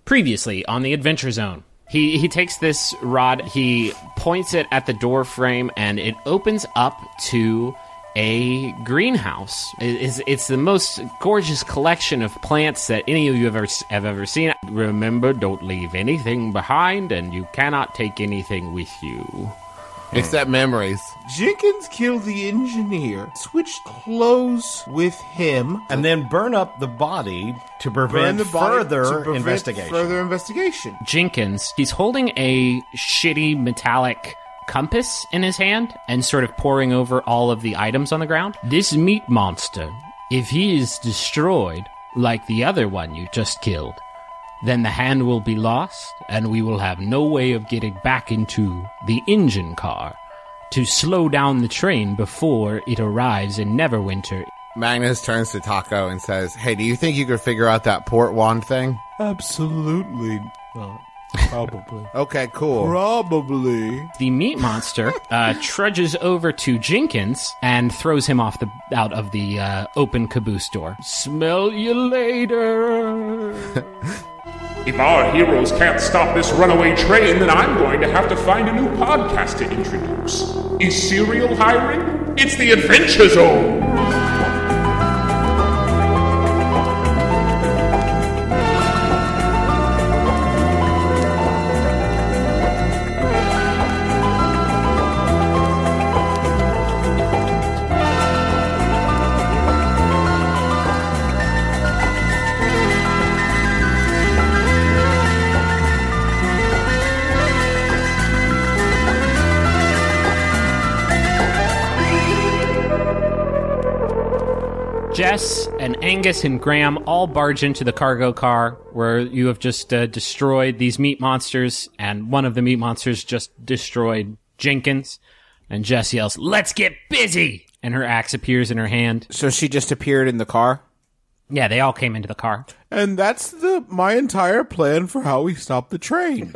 Previously on the Adventure Zone. He takes this rod, he points it at the door frame, and it opens up to a greenhouse. It's the most gorgeous collection of plants that any of you have ever seen. Remember, don't leave anything behind, and you cannot take anything with you. Except memories. Jenkins killed the engineer, switched clothes with him, and then burn up the body to prevent further investigation. Jenkins, he's holding a shitty metallic compass in his hand and sort of poring over all of the items on the ground. This meat monster, if he is destroyed like the other one you just killed, then the hand will be lost, and we will have no way of getting back into the engine car to slow down the train before it arrives in Neverwinter. Magnus turns to Taco and says, hey, do you think you could figure out that port wand thing? Absolutely not. Probably. Okay, cool. Probably. The meat monster trudges over to Jenkins and throws him out of the open caboose door. Smell you later. If our heroes can't stop this runaway train, then I'm going to have to find a new podcast to introduce. Is Serial hiring? It's the Adventure Zone! Jess and Angus and Graham all barge into the cargo car where you have just destroyed these meat monsters, and one of the meat monsters just destroyed Jenkins. And Jess yells, "Let's get busy!" And her axe appears in her hand. So she just appeared in the car? Yeah, they all came into the car. And that's my entire plan for how we stop the train.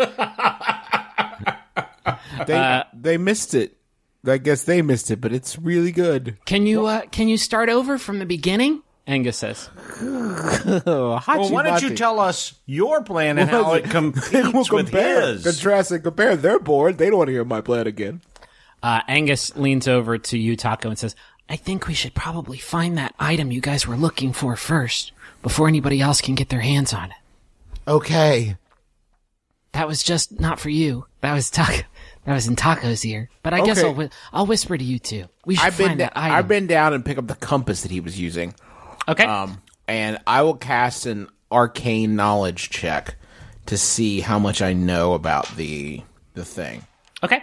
They missed it. I guess they missed it, but it's really good. Can you start over from the beginning? Angus says. Well, why don't you tell us your plan and how it competes with his? Contrast and compare. They're bored. They don't want to hear my plan again. Angus leans over to you, Taco, and says, I think we should probably find that item you guys were looking for first, before anybody else can get their hands on it. Okay. That was just not for you. That was Taco. That was in Taco's ear. But I guess I'll whisper to you, too. We should find that item. I've been down and pick up the compass that he was using. Okay. And I will cast an arcane knowledge check to see how much I know about the thing. Okay.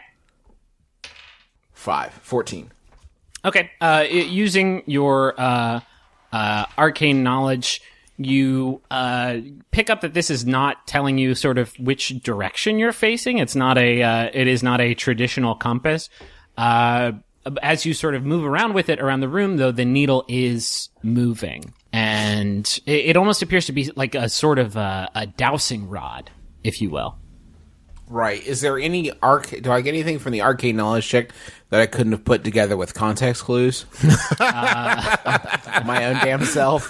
14. Okay. Using your arcane knowledge, you pick up that this is not telling you sort of which direction you're facing. It is not a traditional compass. As you sort of move around with it around the room, though, the needle is moving, and it almost appears to be like a sort of a dowsing rod, if you will. Right. Is there any do I get anything from the arcane knowledge check that I couldn't have put together with context clues? My own damn self.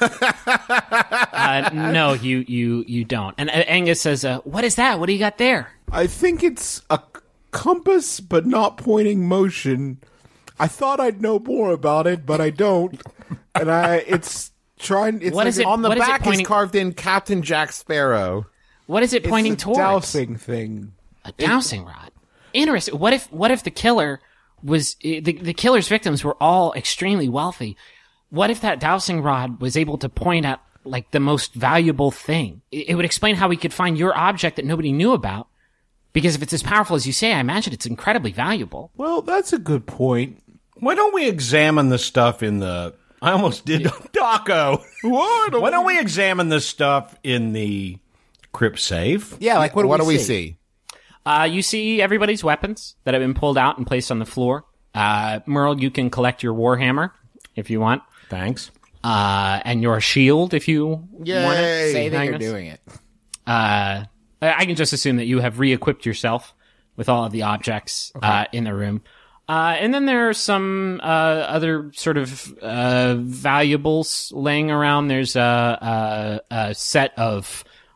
No, you don't. And Angus says, "What is that? What do you got there?" I think it's a compass, but not pointing motion. I thought I'd know more about it, but I don't. And it's trying. It's what is it on the what back? Is is carved in Captain Jack Sparrow. What is it pointing it's a towards? Dowsing thing. A dowsing rod. Interesting. What if the killer was the killer's victims were all extremely wealthy? What if that dowsing rod was able to point at like the most valuable thing? It would explain how we could find your object that nobody knew about. Because if it's as powerful as you say, I imagine it's incredibly valuable. Well, that's a good point. Why don't we examine the stuff in the... I almost did Taco. What? Why don't we examine the stuff in the crypt safe? Yeah, like what do we see? You see everybody's weapons that have been pulled out and placed on the floor. Merle, you can collect your warhammer if you want. Thanks. And your shield if you want to. Say that you're doing it. I can just assume that you have re-equipped yourself with all of the objects in the room. And then there are some other sort of valuables laying around. There's a set of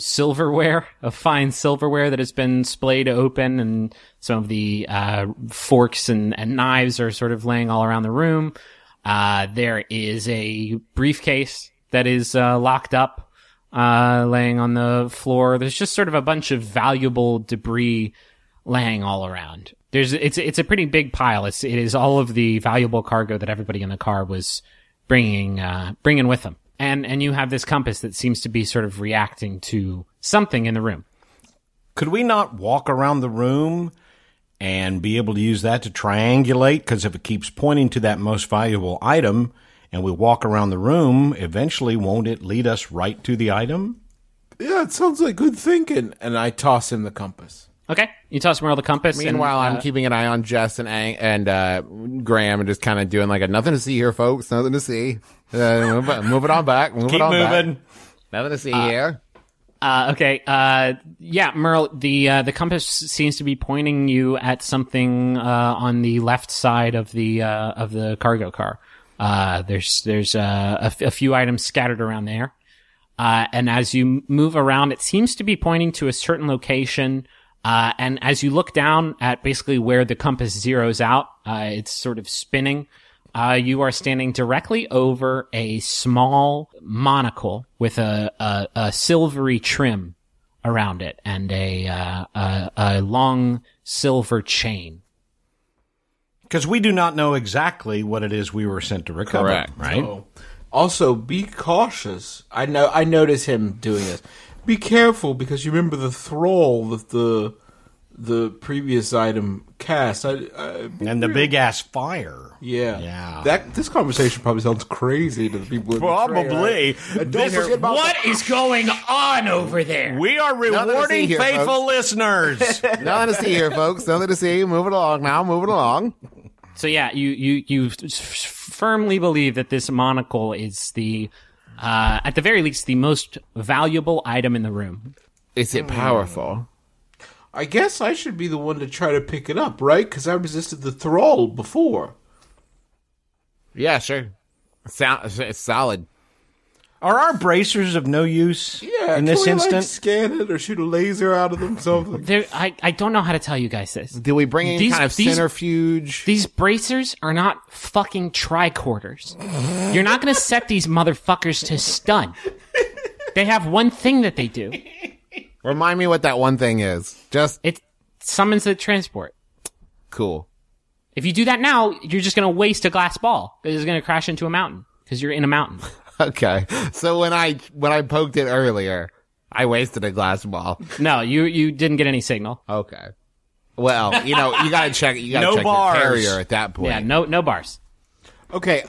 silverware, of fine silverware that has been splayed open, and some of the forks and knives are sort of laying all around the room. There is a briefcase that is locked up, laying on the floor. There's just sort of a bunch of valuable debris laying all around. It's a pretty big pile. It is all of the valuable cargo that everybody in the car was bringing with them. And you have this compass that seems to be sort of reacting to something in the room. Could we not walk around the room and be able to use that to triangulate? Because if it keeps pointing to that most valuable item and we walk around the room, eventually won't it lead us right to the item? Yeah, it sounds like good thinking. And I toss him the compass. Okay, you toss Merle the compass. Meanwhile, I'm keeping an eye on Jess and Graham and just kind of doing like a nothing to see here, folks. Nothing to see. Move it on back. Keep moving. Nothing to see here. Okay. Yeah, Merle, the compass seems to be pointing you at something on the left side of the cargo car. There's a few items scattered around there. And as you move around, it seems to be pointing to a certain location. And as you look down at basically where the compass zeroes out, it's sort of spinning. You are standing directly over a small monocle with a silvery trim around it and a long silver chain. Because we do not know exactly what it is we were sent to recover. Correct. Right? Oh. Also, be cautious. I notice him doing this. Be careful, because you remember the thrall that the previous item cast. And the big-ass fire. Yeah. This conversation probably sounds crazy to the people in Probably. the tray, right? What is going on over there? We are rewarding here, faithful listeners. Nothing to see here, folks. Nothing to see. Move it along now. Move it along. So yeah, you firmly believe that this monocle is at the very least, the most valuable item in the room. Is it powerful? I guess I should be the one to try to pick it up, right? Because I resisted the thrall before. Yeah, sure. It's solid. Are our bracers of no use in this instant? Like, scan it or shoot a laser out of them, something? I don't know how to tell you guys this. Do we bring in kind of centrifuge? These bracers are not fucking tricorders. You're not going to set these motherfuckers to stun. They have one thing that they do. Remind me what that one thing is. It summons the transport. Cool. If you do that now, you're just going to waste a glass ball. It's going to crash into a mountain because you're in a mountain. Okay. So when I poked it earlier, I wasted a glass ball. No, you didn't get any signal. Okay. Well, you got to check. You got to No check bars. your carrier at that point. Yeah, no bars. Okay,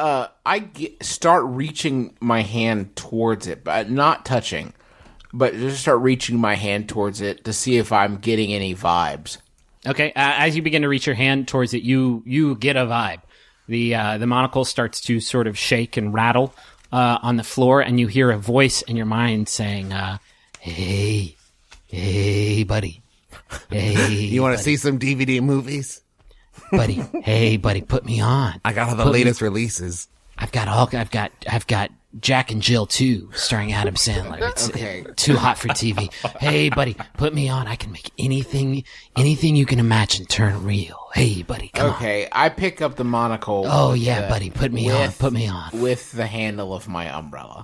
start reaching my hand towards it, but not touching. But just start reaching my hand towards it to see if I'm getting any vibes. Okay, as you begin to reach your hand towards it, you get a vibe. The monocle starts to sort of shake and rattle on the floor, and you hear a voice in your mind saying, "Hey, buddy, hey, You want to see some DVD movies? buddy, hey, buddy, put me on. I got all the latest releases. I've got Jack and Jill 2 starring Adam Sandler. It's Okay. too hot for TV. Hey, buddy, put me on. I can make anything you can imagine turn real. Hey, buddy, come on. Okay, I pick up the monocle. Oh with yeah, buddy, put me on. With the handle of my umbrella.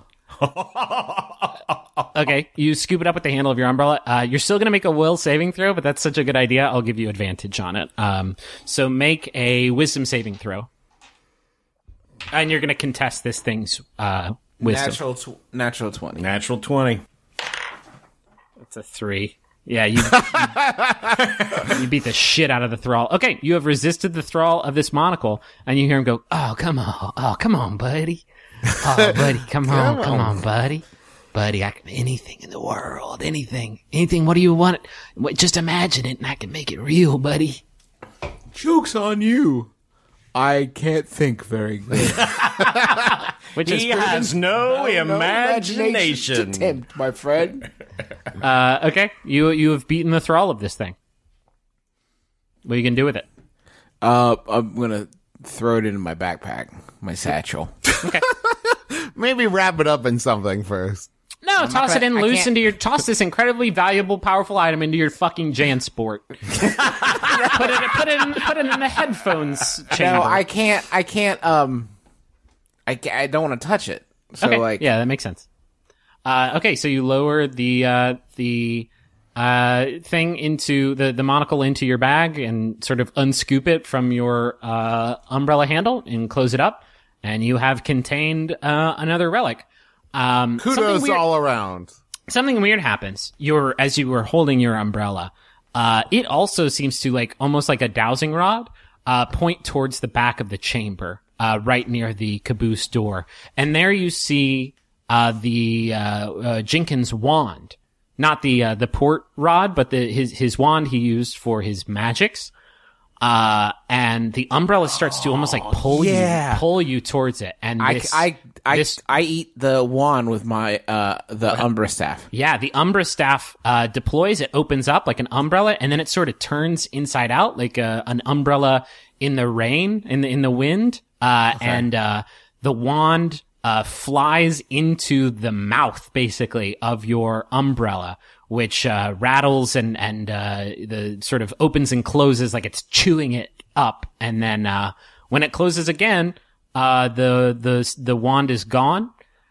Okay, you scoop it up with the handle of your umbrella. You're still going to make a will saving throw, but that's such a good idea. I'll give you advantage on it. So make a wisdom saving throw. And you're going to contest this thing's wisdom. Natural 20. Natural 20. It's a 3. Yeah, you beat the shit out of the thrall. Okay, you have resisted the thrall of this monocle, and you hear him go, "Oh, come on, buddy. Oh, buddy, come on, buddy. Buddy, I can anything in the world, anything. What do you want? Just imagine it, and I can make it real, buddy." Joke's on you. I can't think very good. Which is He has no imagination. to tempt, my friend. okay. You have beaten the thrall of this thing. What are you gonna do with it? I'm gonna throw it into my backpack, my satchel. Okay. Maybe wrap it up in something first. No, toss it in loose into your. Toss this incredibly valuable, powerful item into your fucking JanSport. put it in the headphones chamber. No, I can't. I don't want to touch it. So Okay. Yeah, that makes sense. Okay, so you lower the thing into the monocle into your bag and sort of unscoop it from your umbrella handle and close it up, and you have contained another relic. Kudos all around. Something weird happens. As you were holding your umbrella, it also seems to almost like a dowsing rod point towards the back of the chamber, right near the caboose door, and there you see the Jenkins wand. Not the port rod, but his wand he used for his magics. And the umbrella starts to almost pull you towards it. And I eat the wand with my the Umbra staff. Yeah, the Umbra staff deploys. It opens up like an umbrella, and then it sort of turns inside out like an umbrella in the rain, in the wind. And the wand flies into the mouth, basically, of your umbrella, which rattles and the sort of opens and closes like it's chewing it up. And then when it closes again, the wand is gone.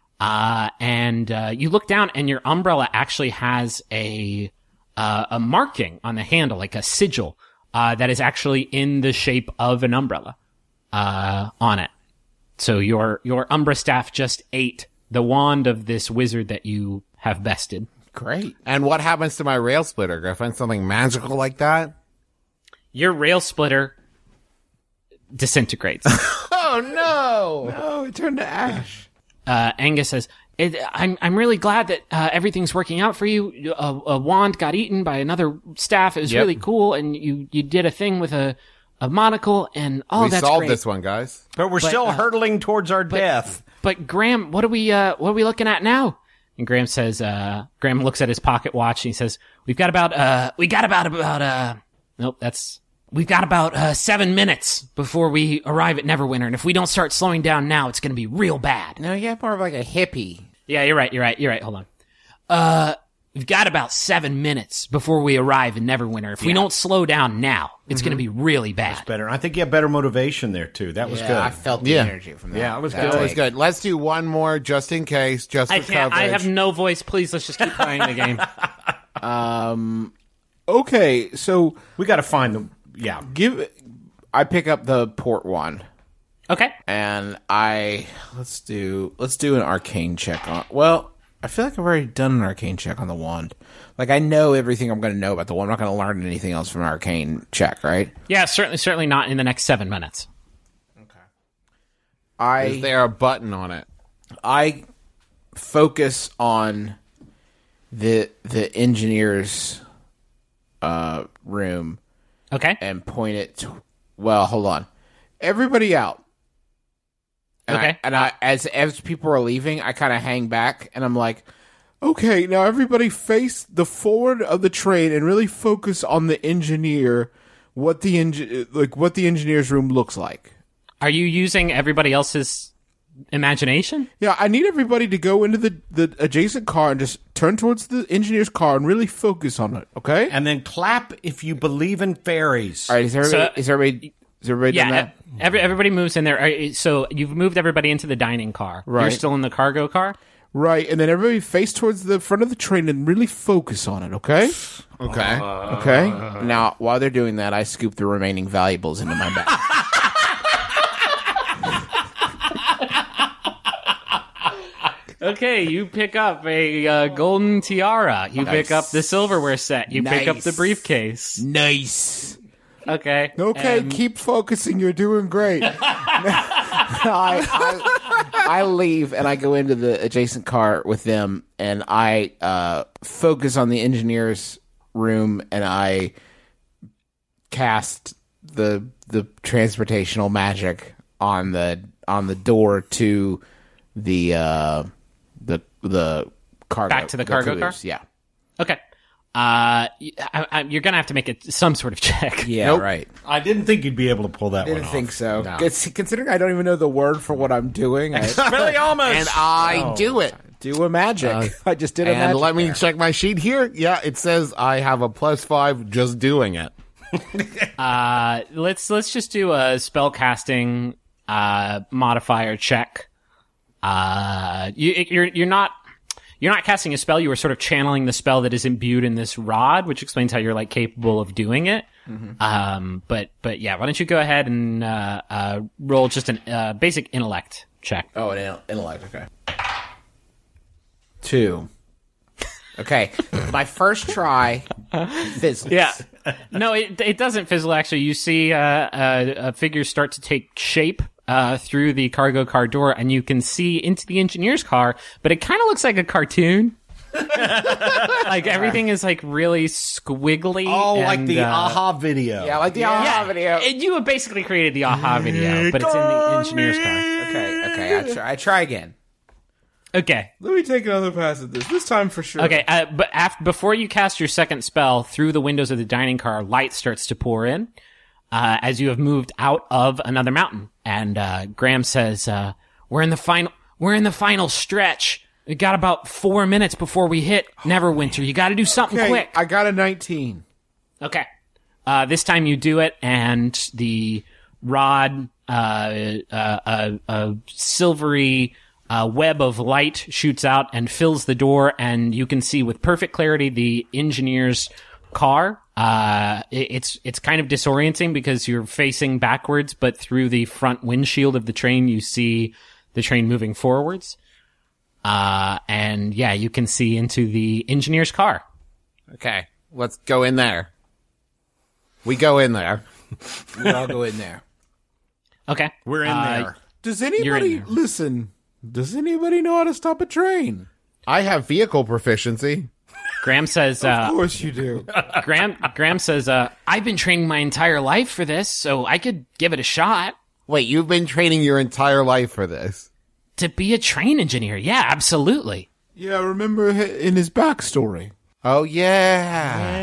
And you look down, and your umbrella actually has a marking on the handle, like a sigil, that is actually in the shape of an umbrella on it. So your Umbra staff just ate the wand of this wizard that you have bested. Great. And what happens to my rail splitter? Do I find something magical like that? Your rail splitter disintegrates. Oh no! Oh, it turned to ash. Angus says, I'm really glad that everything's working out for you. A wand got eaten by another staff. It was really cool, and you did a thing with a monocle, and we that's solved great. this one, guys. But we're still hurtling towards our death. But Graham, what are we looking at now? And Graham says, Graham looks at his pocket watch and he says, we've got about 7 minutes before we arrive at Neverwinter. And if we don't start slowing down now, it's going to be real bad. No, you have more of like a hippie. Yeah, you're right. Hold on. We've got about 7 minutes before we arrive in Neverwinter. If we don't slow down now, it's going to be really bad. Better. I think you have better motivation there, too. That was good. I felt the energy from that. Yeah, it was good. It was good. Let's do one more just in case, just for coverage. I have no voice. Please, let's just keep playing the game. Okay, so We got to find them. Yeah. I pick up the port wand. Okay. And let's do an arcane check on. Well, I feel like I've already done an arcane check on the wand. Like I know everything I'm going to know about the wand. I'm not going to learn anything else from an arcane check, right? Yeah, certainly not in the next 7 minutes. Is there a button on it? I focus on the engineer's room. Okay. And point it to, well, hold on. Everybody out. And Okay. As people are leaving, I kind of hang back and I'm like, okay, now everybody face the forward of the train and really focus on the engineer, what the engineer's room looks like. Are you using everybody else's imagination? Yeah, I need everybody to go into the adjacent car and just turn towards the engineer's car and really focus on it, okay? And then clap if you believe in fairies. All right, is everybody done that? Everybody moves in there. So you've moved everybody into the dining car. Right. You're still in the cargo car? Right, and then everybody face towards the front of the train and really focus on it, okay? Okay. Okay? Now, while they're doing that, I scoop the remaining valuables into my bag. Okay, you pick up a golden tiara. You pick up the silverware set. You pick up the briefcase. Nice. Okay. Okay, keep focusing. You're doing great. I leave and I go into the adjacent car with them, and I focus on the engineer's room, and I cast the transportational magic on the door to the cargo. Back to the cargo car? Yeah. Okay. You're gonna have to make some sort of check. Yeah, Nope. right. I didn't think you'd be able to pull that one Didn't off. think so. No. Considering I don't even know the word for what I'm doing, Really almost. And I do it. Do a magic. I just did a And magic. let me there. check my sheet here. Yeah, it says I have a +5 just doing it. Let's just do a spell casting modifier check. You're not casting a spell. You were sort of channeling the spell that is imbued in this rod, which explains how you're like capable of doing it. But yeah, why don't you go ahead and roll just an basic intellect check? Oh, an intellect. Okay. 2. Okay. My first try fizzles. Yeah. No, it doesn't fizzle, actually. You see a figure start to take shape through the cargo car door, and you can see into the engineer's car, but it kind of looks like a cartoon. Like, everything is, like, really squiggly. Oh, like and, the Aha video. Yeah, like the aha video. You have basically created the Aha video, but it's in the engineer's car. Okay. I try again. Okay. Let me take another pass at this time for sure. Okay, but before you cast your second spell, through the windows of the dining car, light starts to pour in as you have moved out of another mountain. And Graham says, "We're in the final stretch. We got about 4 minutes before we hit Neverwinter. You got to do something quick." I got a 19. Okay. This time you do it, and the rod, a silvery web of light shoots out and fills the door, and you can see with perfect clarity the engineer's car. It's kind of disorienting because you're facing backwards, but through the front windshield of the train, you see the train moving forwards. And yeah, you can see into the engineer's car. Okay, let's go in there. We go in there. We all go in there. Okay. We're in there. Does You're anybody in there. listen? Does anybody know how to stop a train? I have vehicle proficiency. Graham says, Of course you do. Graham says, I've been training my entire life for this, so I could give it a shot. Wait, you've been training your entire life for this? To be a train engineer. Yeah, absolutely. Yeah, I remember in his backstory. Oh, yeah.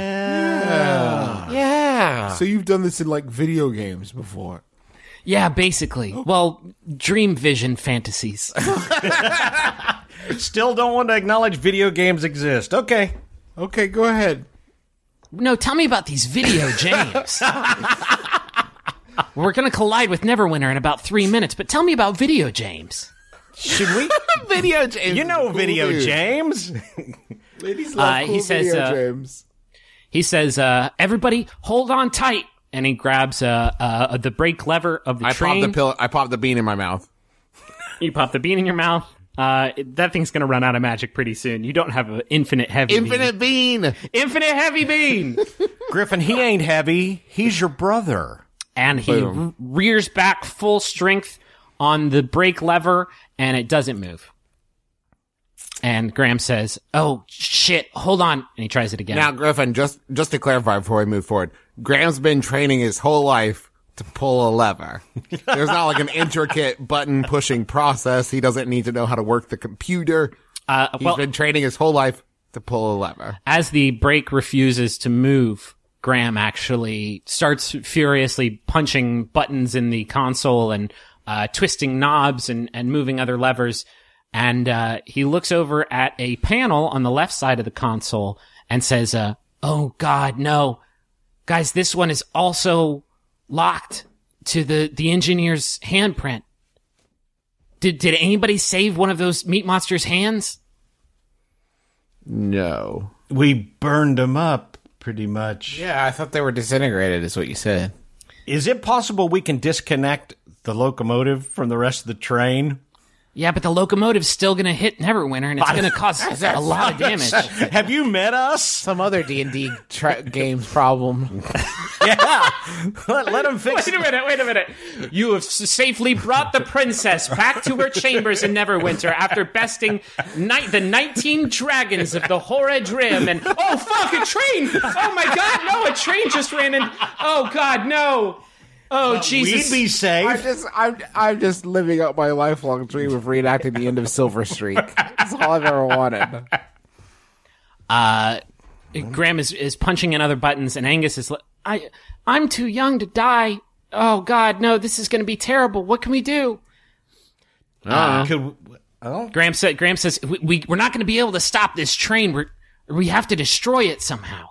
Yeah. So you've done this in like video games before. Yeah, basically. Well, dream vision fantasies. Still don't want to acknowledge video games exist. Okay. Okay, go ahead. No, tell me about these video games. We're going to collide with Neverwinter in about 3 minutes, but tell me about video games. Should we? Video James. You know, Cool video dude. James. Ladies love cool he says, video games. He says, everybody hold on tight. And he grabs the brake lever of the train. I popped the bean in my mouth. You pop the bean in your mouth. That thing's going to run out of magic pretty soon. You don't have an infinite heavy Infinite bean. Infinite heavy bean. Griffin, he ain't heavy. He's your brother. And he rears back full strength on the brake lever, and it doesn't move. And Graham says, "Oh, shit, hold on." And he tries it again. Now, Griffin, just to clarify before we move forward, Graham's been training his whole life to pull a lever. There's not like an intricate button pushing process. He doesn't need to know how to work the computer. He's been training his whole life to pull a lever. As the brake refuses to move, Graham actually starts furiously punching buttons in the console and twisting knobs and moving other levers. And he looks over at a panel on the left side of the console and says, "Oh, God, no. Guys, this one is also locked to the engineer's handprint. Did anybody save one of those meat monster's hands?" No. We burned him up, pretty much. Yeah, I thought they were disintegrated, is what you said. Is it possible we can disconnect the locomotive from the rest of the train? Yeah, but the locomotive's still going to hit Neverwinter, and it's going to cause a lot of damage. Have you met us? Some other D&D games problem. Yeah. Let him fix Wait it. a minute. You have safely brought the princess back to her chambers in Neverwinter after besting the 19 dragons of the Horrid Rim, and oh fuck, a train! Oh my god, no, a train just ran in. Oh god, no. Oh Jesus. We'd be safe. I'm just living up my lifelong dream of reenacting the end of Silver Streak. That's all I've ever wanted. Graham is punching in other buttons, and Angus is I'm too young to die. Oh god, no, this is going to be terrible. What can we do? Graham says we're not going to be able to stop this train. We have to destroy it somehow.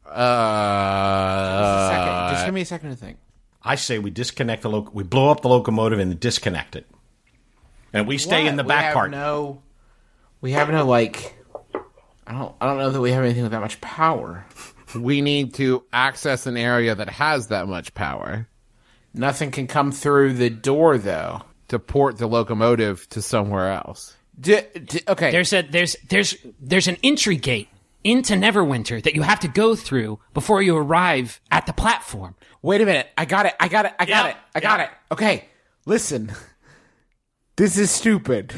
Just give me a second to think. I say we disconnect we blow up the locomotive and disconnect it. And we stay in the back part. We have no, like... I don't know that we have anything with that much power. We need to access an area that has that much power. Nothing can come through the door, though. To port the locomotive to somewhere else. Okay. There's an entry gate into Neverwinter that you have to go through before you arrive at the platform. Wait a minute. I got it. Okay. Listen. This is stupid.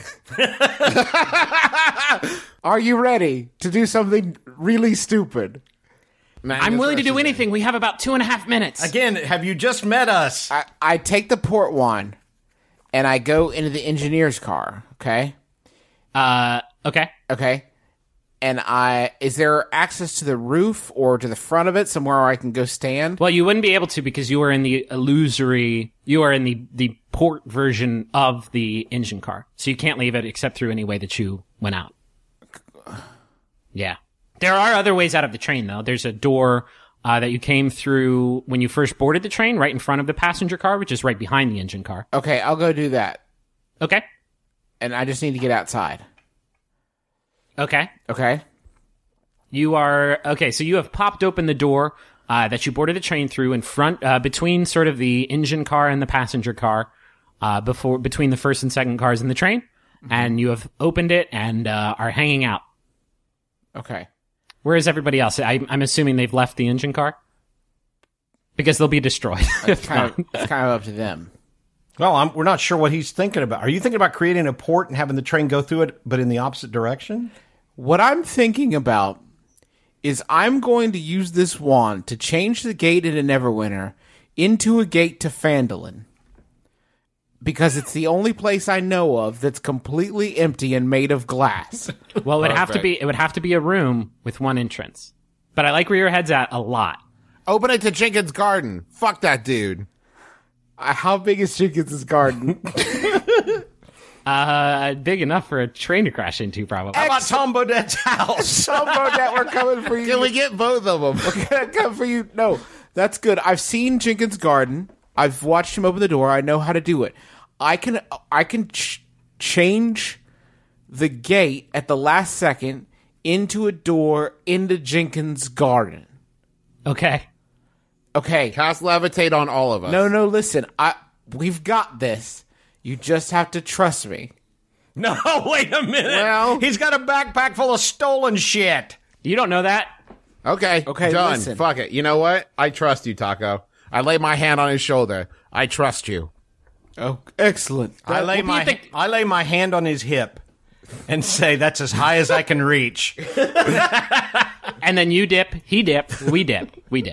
Are you ready to do something really stupid? I'm willing to do anything. We have about 2.5 minutes. Again, have you just met us? I take the port wand and I go into the engineer's car. Okay. Okay. Okay. And is there access to the roof or to the front of it, somewhere where I can go stand? Well, you wouldn't be able to because you are in the the port version of the engine car. So you can't leave it except through any way that you went out. Yeah. There are other ways out of the train, though. There's a door that you came through when you first boarded the train, right in front of the passenger car, which is right behind the engine car. Okay, I'll go do that. Okay. And I just need to get outside. Okay. Okay. So you have popped open the door that you boarded the train through in front, between sort of the engine car and the passenger car, between the first and second cars in the train. Mm-hmm. And you have opened it and are hanging out. Okay. Where is everybody else? I'm assuming they've left the engine car? Because they'll be destroyed. It's kind of up to them. Well, we're not sure what he's thinking about. Are you thinking about creating a port and having the train go through it, but in the opposite direction? What I'm thinking about is I'm going to use this wand to change the gate into Neverwinter into a gate to Phandalin. Because it's the only place I know of that's completely empty and made of glass. Well, it would have to be a room with one entrance. But I like where your head's at a lot. Open it to Jenkins' garden. Fuck that dude. How big is Jenkins' garden? Big enough for a train to crash into, probably. How about Tom Bodette's house? Tom Bodette, we're coming for you. Can we get both of them? We're gonna come for you. No, that's good. I've seen Jenkins' garden. I've watched him open the door. I know how to do it. I can change the gate at the last second into a door into Jenkins' garden. Okay. Cast levitate on all of us. No, listen. We've got this. You just have to trust me. No, wait a minute. Well, he's got a backpack full of stolen shit. You don't know that. Okay, done. Listen. Fuck it. You know what? I trust you, Taco. I lay my hand on his shoulder. I trust you. Oh, excellent. I lay my hand on his hip and say that's as high as I can reach. And then you dip, he dip, we dip.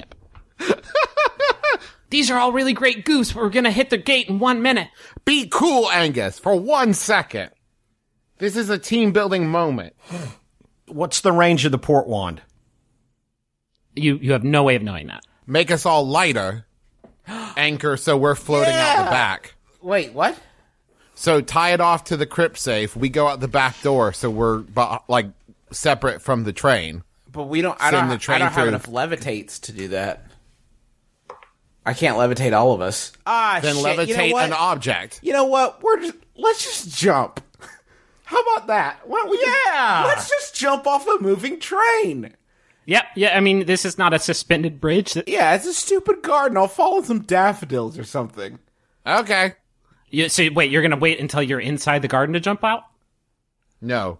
These are all really great goofs, but we're gonna hit the gate in 1 minute. Be cool, Angus, for 1 second. This is a team-building moment. What's the range of the port wand? You have no way of knowing that. Make us all lighter. Anchor so we're floating out the back. Wait, what? So tie it off to the crypt safe. We go out the back door so we're like separate from the train. But we don't. I don't have enough levitates to do that. I can't levitate all of us. Then shit. levitate You know an object. You know what? Let's just jump. How about that? Let's just jump off a moving train. Yep. Yeah. I mean, this is not a suspended bridge. Yeah, it's a stupid garden. I'll fall in some daffodils or something. Okay. So wait, you're gonna wait until you're inside the garden to jump out? No.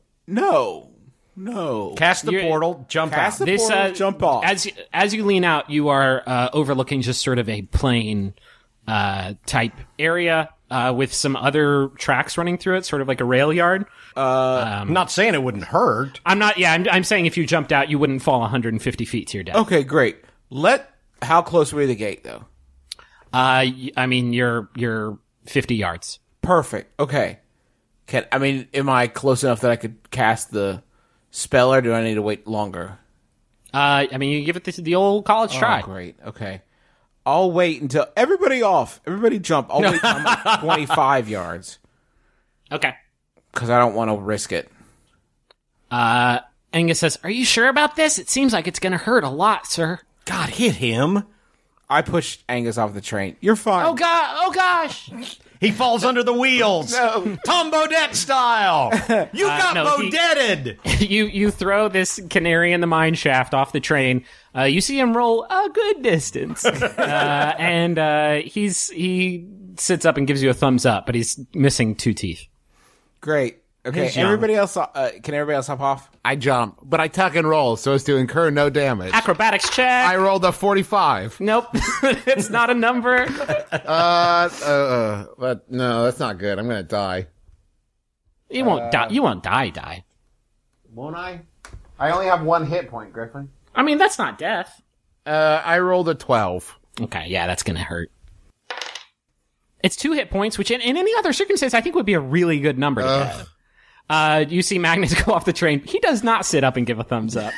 Cast the portal, jump Cast out. the portal, jump off. As you lean out, you are overlooking just sort of a plain type area with some other tracks running through it, sort of like a rail yard. I'm not saying it wouldn't hurt. I'm not. Yeah, I'm saying if you jumped out, you wouldn't fall 150 feet to your death. Okay, great. How close were we to the gate, though? I mean, you're 50 yards. Perfect. Okay. Am I close enough that I could cast the spell, or do I need to wait longer? I mean, you give it the old college try. Oh, great. Okay. I'll wait until everybody off. Everybody jump. I'll wait until I'm like 25 yards. Okay. because I don't want to risk it. Angus says, "Are you sure about this? It seems like it's going to hurt a lot, sir." God, hit him. I pushed Angus off the train. You're fine. Oh god! Oh gosh! He falls under the wheels. No. Tom Bodette style. You got no, Bodetted. You throw this canary in the mine shaft off the train. You see him roll a good distance, and he sits up and gives you a thumbs up, but he's missing 2 teeth. Great. Okay, He's young. everybody else. Can everybody else hop off? I jump, but I tuck and roll so as to incur no damage. Acrobatics check. I rolled a 45. Nope, it's not a number. But no, that's not good. I'm gonna die. You won't die. You won't die. Won't I? I only have 1 hit point, Griffin. I mean, that's not death. I rolled a 12. Okay, yeah, that's gonna hurt. It's 2 hit points, which in any other circumstance I think would be a really good number to get. You see Magnus go off the train. He does not sit up and give a thumbs up.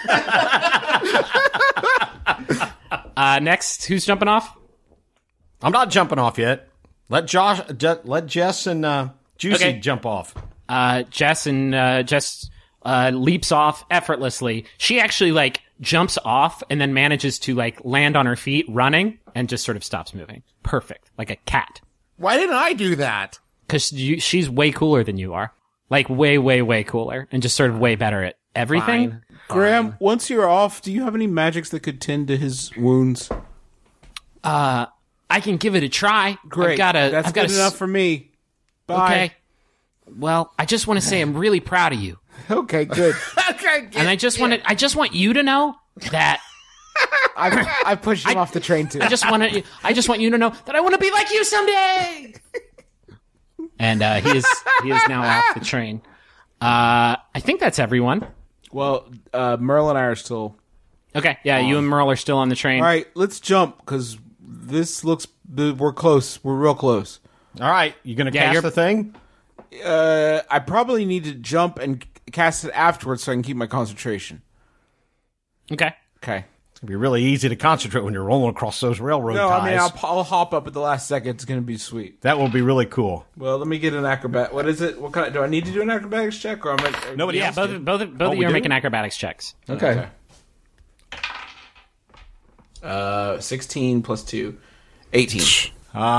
Next, who's jumping off? I'm not jumping off yet. Let Jess and Juicy jump off. Jess leaps off effortlessly. She actually jumps off and then manages to land on her feet running and just sort of stops moving. Perfect. Like a cat. Why didn't I do that? Because she's way cooler than you are. Way, way, way cooler. And just sort of way better at everything. Fine. Graham, once you're off, do you have any magics that could tend to his wounds? I can give it a try. Great. That's good enough for me. Bye. Okay. Well, I just want to say I'm really proud of you. Okay, good. And I just want you to know that I pushed him off the train too. I just want you to know that I want to be like you someday. And he is now off the train. I think that's everyone. Well, Merle and I are still... Okay, yeah, you and Merle are still on the train. All right, let's jump, because this looks... We're close. We're real close. All right, you going to cast the thing? I probably need to jump and cast it afterwards so I can keep my concentration. Okay. Okay. It's going to be really easy to concentrate when you're rolling across those railroad No, ties. I mean, I'll hop up at the last second. It's going to be sweet. That will be really cool. Well, let me get an acrobat. What is it? What kind? Do I need to do an acrobatics check, or Nobody Yeah, else both did. of Oh, you we are do? making acrobatics checks. Okay. 16 plus 2. 18.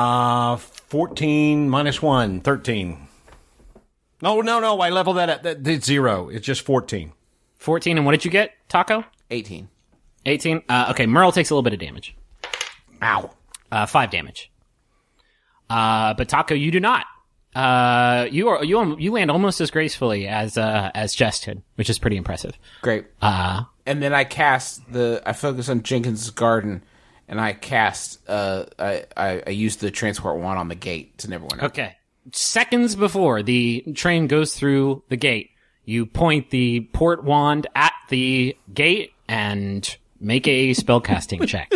14 minus 1, 13. No, I leveled that at it's 0. It's just 14. 14, and what did you get, Taco? 18. 18. Okay, Merle takes a little bit of damage. Ow. 5 damage. But Taco, you do not. You land almost as gracefully as Jess did, which is pretty impressive. Great. And then I focus on Jenkins' garden, and I cast. I used the transport wand on the gate to never went out. Okay. Seconds before the train goes through the gate, you point the port wand at the gate and make a spellcasting check.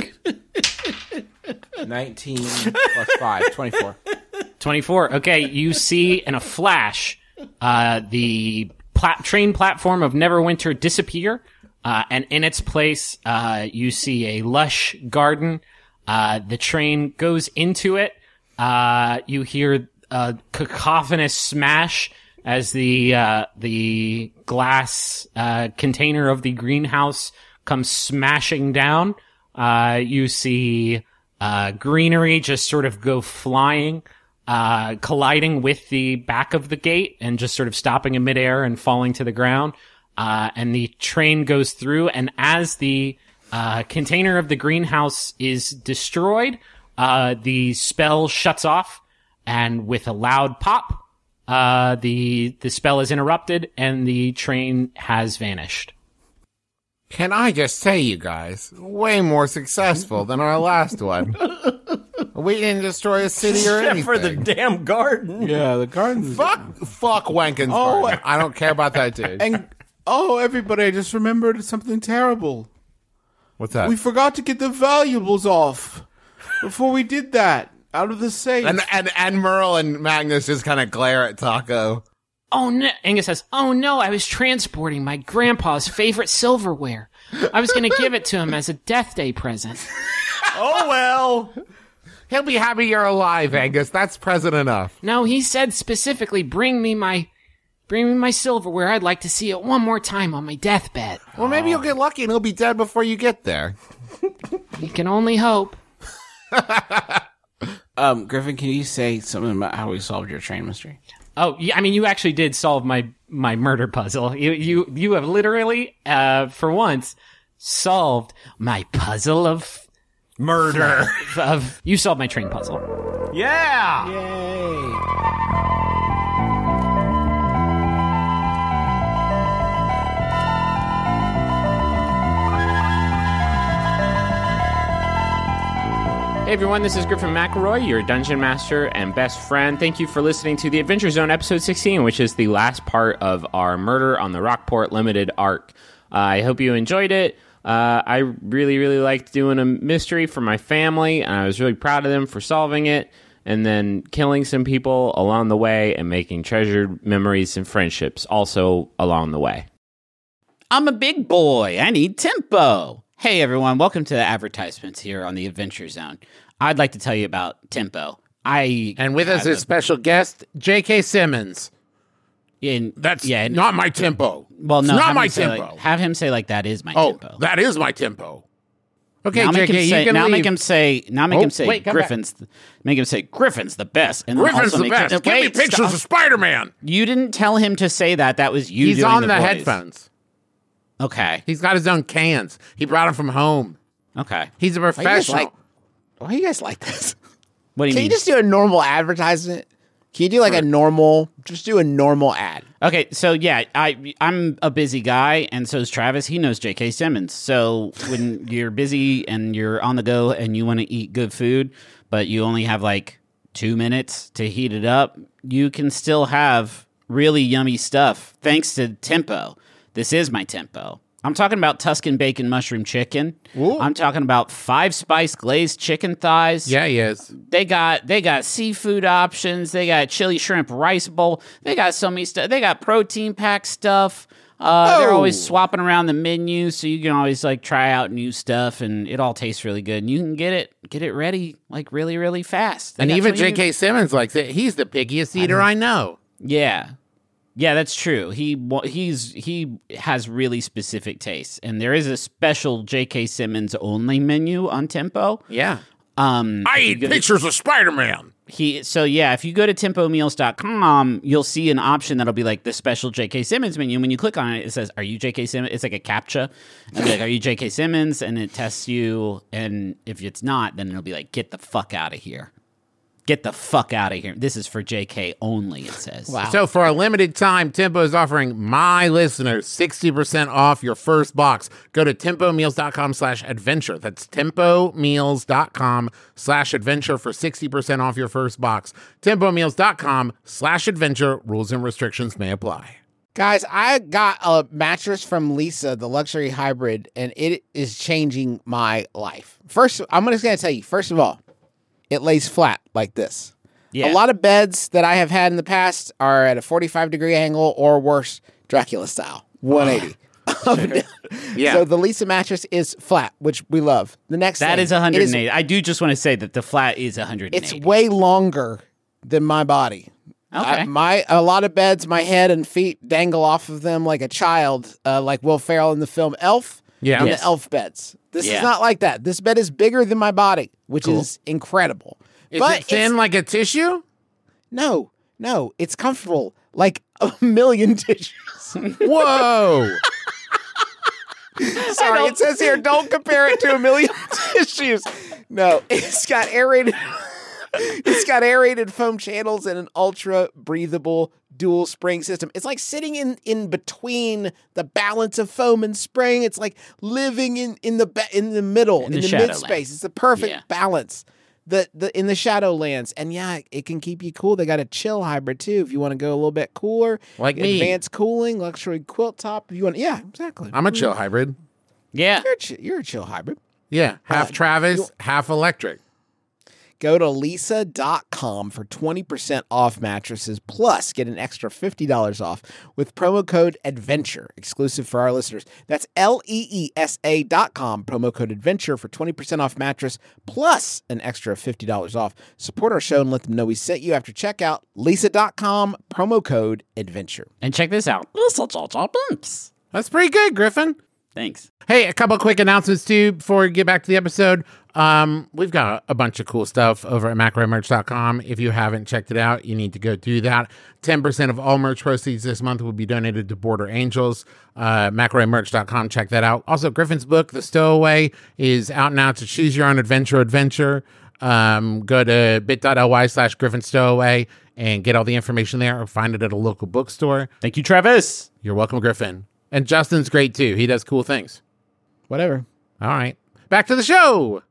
19 plus 5, 24. 24. Okay, you see in a flash the train platform of Neverwinter disappear, and in its place you see a lush garden. The train goes into it. You hear a cacophonous smash as the glass container of the greenhouse comes smashing down. You see greenery just sort of go flying, colliding with the back of the gate and just sort of stopping in midair and falling to the ground. And the train goes through, and as the container of the greenhouse is destroyed, the spell shuts off, and with a loud pop, the spell is interrupted, and the train has vanished. Can I just say, you guys, way more successful than our last one. We didn't destroy a city or anything. Except for the damn garden. Yeah, the garden. Fuck Wenken's garden. I don't care about that dude. And everybody, I just remembered something terrible. What's that? We forgot to get the valuables off before we did that out of the safe. And Merle and Magnus just kind of glare at Taco. Oh no, Angus says, "Oh no, I was transporting my grandpa's favorite silverware. I was going to give it to him as a Death Day present." Oh, well. He'll be happy you're alive, Angus. That's present enough. No, he said specifically, bring me my Bring me my silverware. I'd like to see it one more time on my deathbed. Well, maybe you'll get lucky and he'll be dead before you get there. You can only hope. Griffin, can you say something about how we solved your train mystery? Oh, yeah, I mean, you actually did solve my murder puzzle. You have literally, for once, solved my puzzle of Murder. You solved my train puzzle. Yeah. Yay! Hey everyone, this is Griffin McElroy, your dungeon master and best friend. Thank you for listening to the Adventure Zone episode 16, which is the last part of our Murder on the Rockport Limited arc. I hope you enjoyed it. I really, really liked doing a mystery for my family, and I was really proud of them for solving it, and then killing some people along the way and making treasured memories and friendships also along the way. I'm a big boy. I need tempo. Hey, everyone. Welcome to the advertisements here on the Adventure Zone. I'd like to tell you about tempo. And with us is special guest, J.K. Simmons. That's not my tempo. Well, no, it's not have my him say, tempo. Like, have him say like that is my tempo. That is my tempo. Okay, now make JK, him say, you can now leave. make him say. Now make him say. wait, come Griffin's. Make him say Griffin's the best. And then Griffin's also the make best. Him, Give me wait, pictures stop. of Spider-Man. You didn't tell him to say that. That was you. He's doing on the the voice. headphones. Okay. He's got his own cans. He brought them from home. Okay. He's a professional. Why do you guys like this? What do you Can mean? you just do a normal advertisement? Can you do like a normal ad? Okay, so yeah, I'm a busy guy, and so is Travis. He knows J.K. Simmons. So when you're busy and you're on the go and you want to eat good food, but you only have like 2 minutes to heat it up, you can still have really yummy stuff thanks to Tempo. This is my Tempo. I'm talking about Tuscan bacon mushroom chicken. Ooh. I'm talking about 5-spice glazed chicken thighs. Yeah, he is. They got seafood options. They got chili shrimp rice bowl. They got so many stuff. They got protein pack stuff. They're always swapping around the menu, so you can always like try out new stuff, and it all tastes really good. And you can get it ready like really, really fast. And even J.K. Simmons likes it. He's the pickiest eater I know. Yeah, that's true. He has really specific tastes, and there is a special J.K. Simmons only menu on Tempo. Yeah. I eat pictures of Spider-Man. If you go to tempomeals.com, you'll see an option that'll be like the special J.K. Simmons menu. When you click on it, it says, "Are you J.K. Simmons?" It's like a CAPTCHA. And like, "Are you J.K. Simmons?" And it tests you. And if it's not, then it'll be like, "Get the fuck out of here. Get the fuck out of here." This is for JK only, it says. Wow. So for a limited time, Tempo is offering my listeners 60% off your first box. Go to tempomeals.com/adventure. That's tempomeals.com/adventure for 60% off your first box. tempomeals.com/adventure. Rules and restrictions may apply. Guys, I got a mattress from Lisa, the luxury hybrid, and it is changing my life. First, I'm just going to tell you, first of all, it lays flat like this. Yeah. A lot of beds that I have had in the past are at a 45-degree angle or worse, Dracula style, 180. Up and down. Yeah. So the Lisa mattress is flat, which we love. The next That thing, is 108. I do just want to say that the flat is 108. It's way longer than my body. Okay. A lot of beds, my head and feet dangle off of them like a child, like Will Ferrell in the film Elf. Yeah. And Yes. the Elf beds. This Yeah. is not like that. This bed is bigger than my body, which is incredible. Is it thin like a tissue? No, it's comfortable like a million tissues. Whoa. Sorry, it says here, don't compare it to a million tissues. No, it's got aerated. It's got aerated foam channels and an ultra breathable dual spring system. It's like sitting in between the balance of foam and spring. It's like living in the middle, in the Shadowlands. mid space. It's the perfect balance. The in the Shadowlands, and yeah, it can keep you cool. They got a chill hybrid too if you want to go a little bit cooler, Like me. advanced cooling, luxury quilt top. If you want, yeah, exactly. I'm a chill hybrid. Yeah. You're a chill hybrid. Yeah. Half Travis, half electric. Go to Leesa.com for 20% off mattresses, plus get an extra $50 off with promo code ADVENTURE, exclusive for our listeners. That's LEESA.com, promo code ADVENTURE for 20% off mattress, plus an extra $50 off. Support our show and let them know we sent you after checkout. Leesa.com, promo code ADVENTURE. And check this out. That's pretty good, Griffin. Thanks. Hey, a couple quick announcements too before we get back to the episode. We've got a bunch of cool stuff over at macromerch.com. If you haven't checked it out, you need to go do that. 10% of all merch proceeds this month will be donated to Border Angels. Macromerch.com, check that out. Also, Griffin's book, The Stowaway, is out now to choose your own adventure. Go to bit.ly/Griffin Stowaway and get all the information there, or find it at a local bookstore. Thank you, Travis. You're welcome, Griffin. And Justin's great too. He does cool things. Whatever. All right. Back to the show.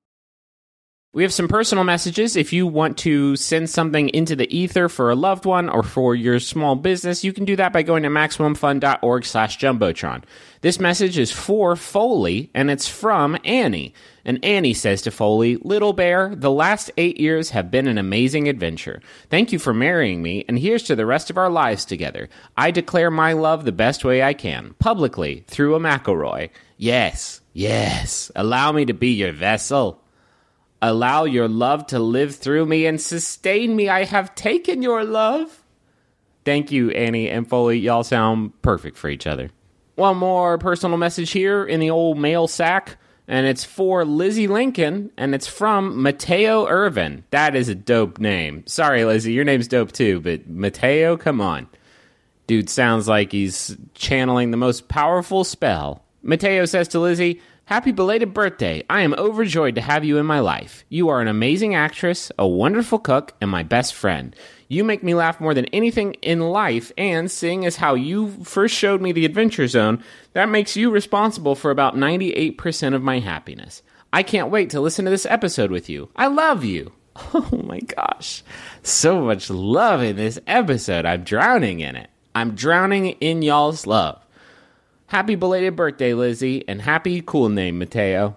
We have some personal messages. If you want to send something into the ether for a loved one or for your small business, you can do that by going to MaximumFun.org/Jumbotron. This message is for Foley, and it's from Annie. And Annie says to Foley, "Little Bear, the last 8 years have been an amazing adventure. Thank you for marrying me, and here's to the rest of our lives together. I declare my love the best way I can, publicly, through a McElroy. Yes, yes, allow me to be your vessel. Allow your love to live through me and sustain me. I have taken your love." Thank you, Annie and Foley. Y'all sound perfect for each other. One more personal message here in the old mail sack, and it's for Lizzie Lincoln, and it's from Mateo Irvin. That is a dope name. Sorry, Lizzie, your name's dope too, but Mateo, come on. Dude sounds like he's channeling the most powerful spell. Mateo says to Lizzie, "Happy belated birthday. I am overjoyed to have you in my life. You are an amazing actress, a wonderful cook, and my best friend. You make me laugh more than anything in life, and seeing as how you first showed me the Adventure Zone, that makes you responsible for about 98% of my happiness. I can't wait to listen to this episode with you. I love you." Oh my gosh. So much love in this episode. I'm drowning in it. I'm drowning in y'all's love. Happy belated birthday, Lizzie, and happy cool name, Mateo.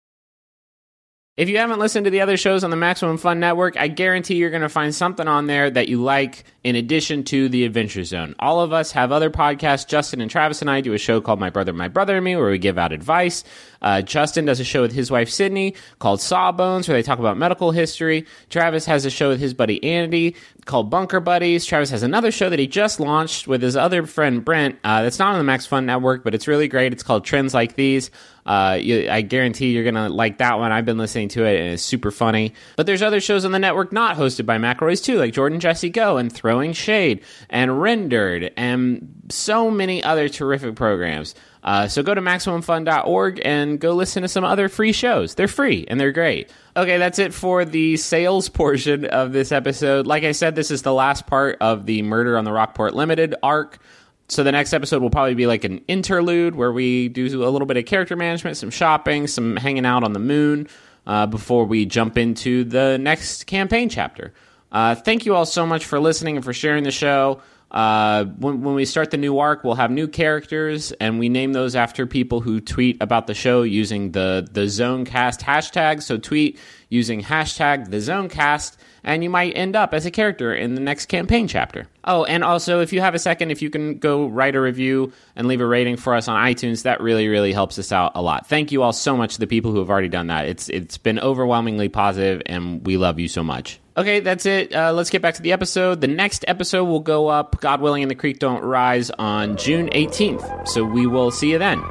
If you haven't listened to the other shows on the Maximum Fun Network, I guarantee you're going to find something on there that you like in addition to the Adventure Zone. All of us have other podcasts. Justin and Travis and I do a show called My Brother and Me, where we give out advice. Justin does a show with his wife, Sydney, called Sawbones, where they talk about medical history. Travis has a show with his buddy, Andy, called Bunker Buddies. Travis has another show that he just launched with his other friend, Brent, that's not on the Max Fun Network, but it's really great. It's called Trends Like These. I guarantee you're going to like that one. I've been listening to it, and it's super funny. But there's other shows on the network not hosted by McElroys, too, like Jordan Jesse Go and Throwing Shade and Rendered and so many other terrific programs. So go to MaximumFun.org and go listen to some other free shows. They're free, and they're great. Okay, that's it for the sales portion of this episode. Like I said, this is the last part of the Murder on the Rockport Limited arc. So the next episode will probably be like an interlude where we do a little bit of character management, some shopping, some hanging out on the moon before we jump into the next campaign chapter. Thank you all so much for listening and for sharing the show. When we start the new arc, we'll have new characters, and we name those after people who tweet about the show using the Zonecast hashtag. So tweet using hashtag the Zonecast, and you might end up as a character in the next campaign chapter. Oh, and also, if you have a second, if you can go write a review and leave a rating for us on iTunes, that really, really helps us out a lot. Thank you all so much to the people who have already done that. It's been overwhelmingly positive, and we love you so much. Okay, that's it. Let's get back to the episode. The next episode will go up, God willing, and the creek don't rise, on June 18th. So we will see you then.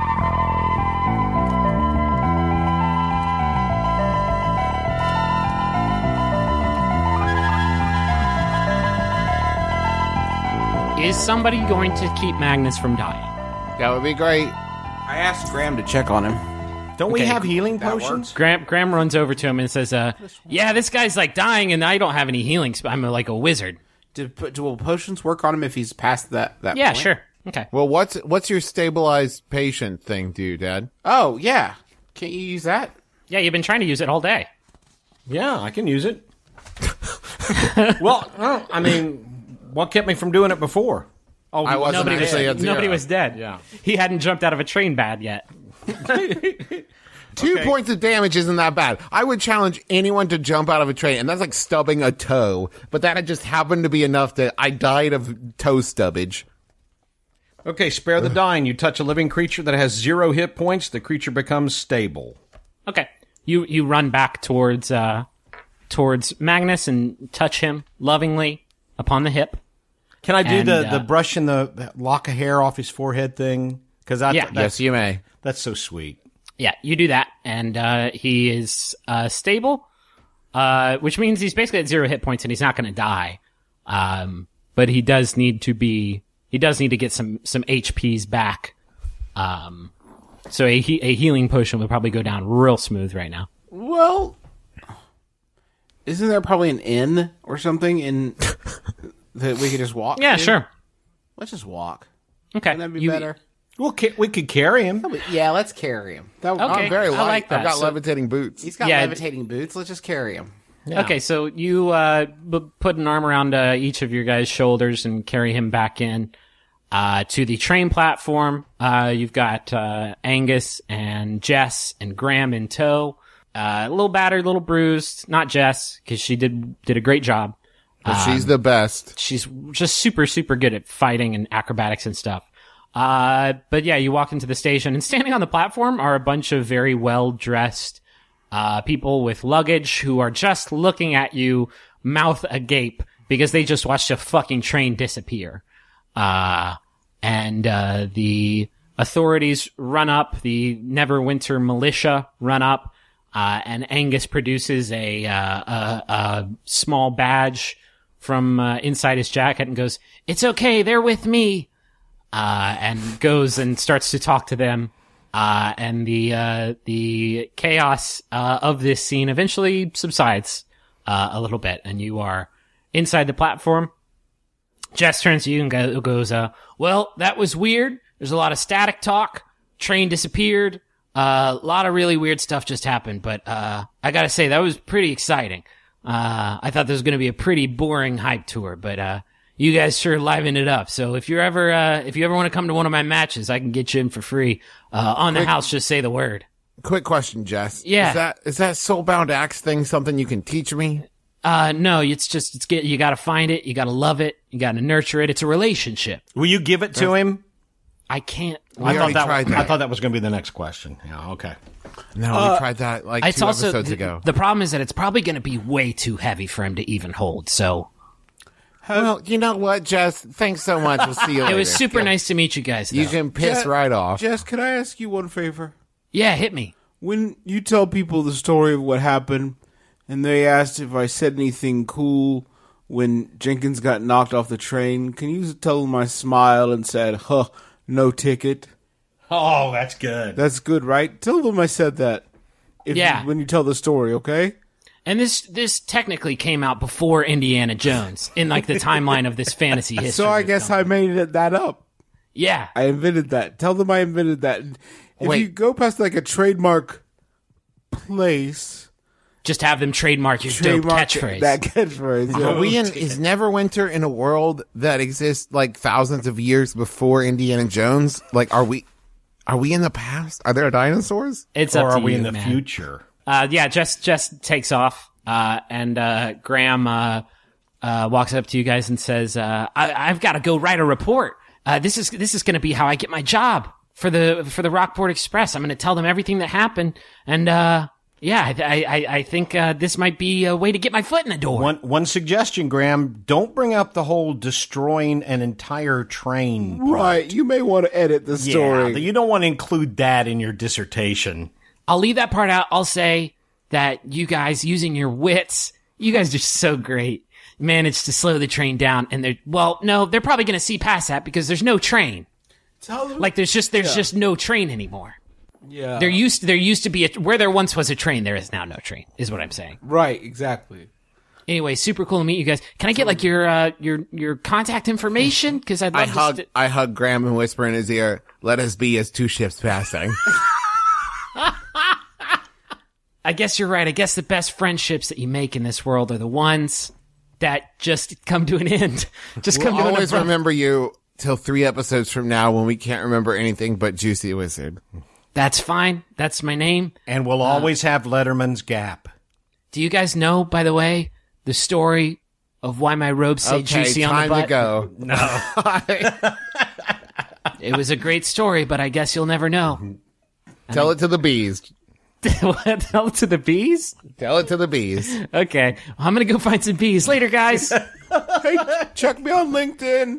Is somebody going to keep Magnus from dying? That would be great. I asked Graham to check on him. Don't we have healing potions? Graham runs over to him and says, yeah, this guy's like dying and I don't have any healing. I'm like a wizard. Will potions work on him if he's past that Yeah, point? sure. Okay. Well, what's your stabilized patient thing do, Dad? Oh, yeah. Can't you use that? Yeah, you've been trying to use it all day. Yeah, I can use it. Well, I mean, what kept me from doing it before? Oh, I wasn't nobody actually at zero. was dead. Yeah. He hadn't jumped out of a train bad yet. 2 points of damage isn't that bad. I would challenge anyone to jump out of a train, and that's like stubbing a toe. But that had just happened to be enough that I died of toe stubbage. Okay, spare the dying. You touch a living creature that has 0 hit points, the creature becomes stable. Okay. You run back towards Magnus and touch him lovingly upon the hip. Can I do And, the brush and the lock of hair off his forehead thing? Because Yes, you may. that's so sweet. Yeah, you do that, and he is stable, which means he's basically at 0 hit points, and he's not going to die. But he does need to get some HPs back. So a healing potion would probably go down real smooth right now. Well, isn't there probably an inn or something in that we could just walk? Yeah, to? sure. Let's just walk. Okay, Wouldn't that be better? We could carry him. Yeah, let's carry him. Okay, I'm very light. I like that. I've got So- levitating boots. He's got Yeah. levitating boots. Let's just carry him. Okay, so you put an arm around each of your guys' shoulders and carry him back in to the train platform. You've got Angus and Jess and Graham in tow. A little battered, a little bruised. Not Jess, because she did a great job. But she's the best. She's just super, super good at fighting and acrobatics and stuff. But yeah, you walk into the station, and standing on the platform are a bunch of very well-dressed people with luggage who are just looking at you, mouth agape, because they just watched a fucking train disappear. And the authorities run up, the Neverwinter militia run up, and Angus produces a small badge from inside his jacket and goes, "It's okay, they're with me." And goes and starts to talk to them. And the chaos of this scene eventually subsides a little bit, and you are inside the platform. Jess turns to you and goes, "Well, that was weird. There's a lot of static talk. Train disappeared. A lot of really weird stuff just happened. But I gotta say, that was pretty exciting. I thought there was gonna be a pretty boring hype tour, but you guys sure livened it up. So if you ever want to come to one of my matches, I can get you in for free. On the house, just say the word." Quick question, Jess. Yeah. Is that Soulbound Axe thing something you can teach me? No, you gotta find it, you gotta love it, you gotta nurture it. It's a relationship. Will you give it to him? I can't. We already tried that. I thought that was going to be the next question. Yeah, okay. No, we tried that like It's 2 also episodes ago. the problem is that it's probably going to be way too heavy for him to even hold. So Well, you know what, Jess? Thanks so much. We'll see you later. it was super nice to meet you guys. You though. can piss right off. Jess, can I ask you one favor? Yeah, hit me. When you tell people the story of what happened, and they asked if I said anything cool when Jenkins got knocked off the train, can you tell them I smiled and said, "Huh, no ticket"? Oh, that's good. That's good, right? Tell them I said that. When you tell the story, okay? And this technically came out before Indiana Jones in like the timeline of this fantasy history. So I we've guess done. I made that up. Yeah. I invented that. Tell them I invented that. If Wait. you go past like a trademark place, Just have them trademark your dope catchphrase. that catchphrase. Yeah. Are we in? Is Neverwinter in a world that exists like thousands of years before Indiana Jones? Like, are we in the past? Are there dinosaurs? It's Or up to are we you, in the man. future? Yeah, Jess takes off, and Graham walks up to you guys and says, "I've got to go write a report. This is going to be how I get my job for the Rockport Express. I'm going to tell them everything that happened, and yeah, I think this might be a way to get my foot in the door." One suggestion, Graham: don't bring up the whole destroying an entire train. Right. You may want to edit the story. Yeah, you don't want to include that in your dissertation. I'll leave that part out. I'll say that you guys, using your wits, you guys are so great, managed to slow the train down. And they're probably going to see past that because there's no train. Tell them. Like there's just no train anymore. Yeah. There used to be where there once was a train, there is now no train, is what I'm saying. Right. Exactly. Anyway, super cool to meet you guys. Can I get like your contact information? Because I'd love I hug Graham and whisper in his ear, "Let us be as 2 ships passing." I guess you're right. I guess the best friendships that you make in this world are the ones that just come to an end. Just come We'll to an always abrupt. remember you till 3 episodes from now when we can't remember anything but Juicy Wizard. That's fine. That's my name. And we'll always have Letterman's Gap. Do you guys know, by the way, the story of why my robes say juicy on the butt? Time to go. No. It was a great story, but I guess you'll never know. Tell it to the bees. What? Tell it to the bees? Tell it to the bees. Okay. I'm going to go find some bees. Later, guys. Hey, check me on LinkedIn.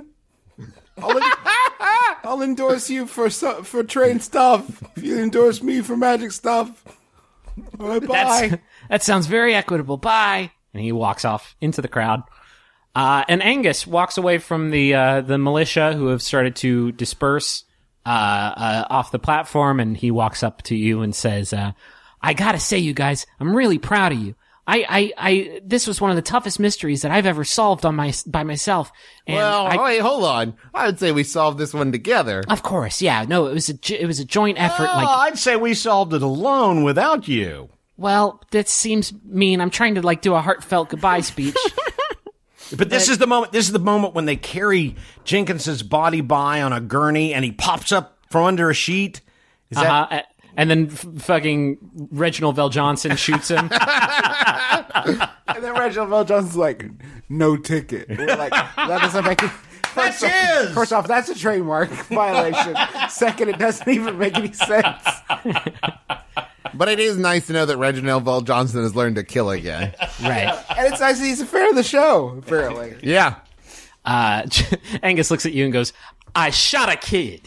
I'll endorse you for train stuff. If you endorse me for magic stuff. All right, bye. That sounds very equitable. Bye. And he walks off into the crowd. And Angus walks away from the militia who have started to disperse off the platform, and he walks up to you and says, I gotta say, you guys, I'm really proud of you. This was one of the toughest mysteries that I've ever solved by myself. And wait, hold on. I would say we solved this one together. Of course, yeah. No, it was a joint effort. I'd say we solved it alone without you. Well, that seems mean. I'm trying to do a heartfelt goodbye speech. But this is the moment. This is the moment when they carry Jenkins's body by on a gurney, and he pops up from under a sheet. Is that? And then fucking Reginald Vell Johnson shoots him. And then Reginald Vell Johnson's like, no ticket. We're like, that doesn't make it. First off, that's a trademark violation. Second, it doesn't even make any sense. But it is nice to know that Reginald Vell Johnson has learned to kill again. Right. And it's nice that he's a fan of the show, apparently. Yeah. Angus looks at you and goes, I shot a kid.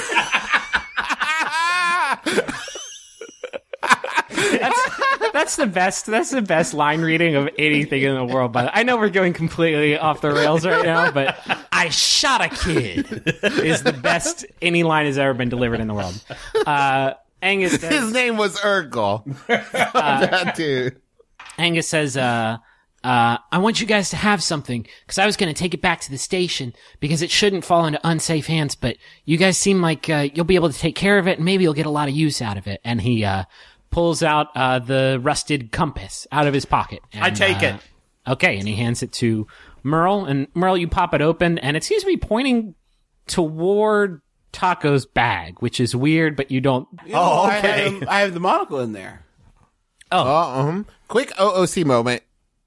That's the best line reading of anything in the world. But I know we're going completely off the rails right now, but I shot a kid is the best any line has ever been delivered in the world. Angus says, his name was Urkel. That dude. Angus says, I want you guys to have something, because I was going to take it back to the station, because it shouldn't fall into unsafe hands, but you guys seem like you'll be able to take care of it, and maybe you'll get a lot of use out of it. And he pulls out the rusted compass out of his pocket. And, I take it. Okay, and he hands it to Merle, and Merle, you pop it open, and it seems to be pointing toward Taco's bag, which is weird, but you don't... Oh, okay. I have the monocle in there. Quick OOC moment.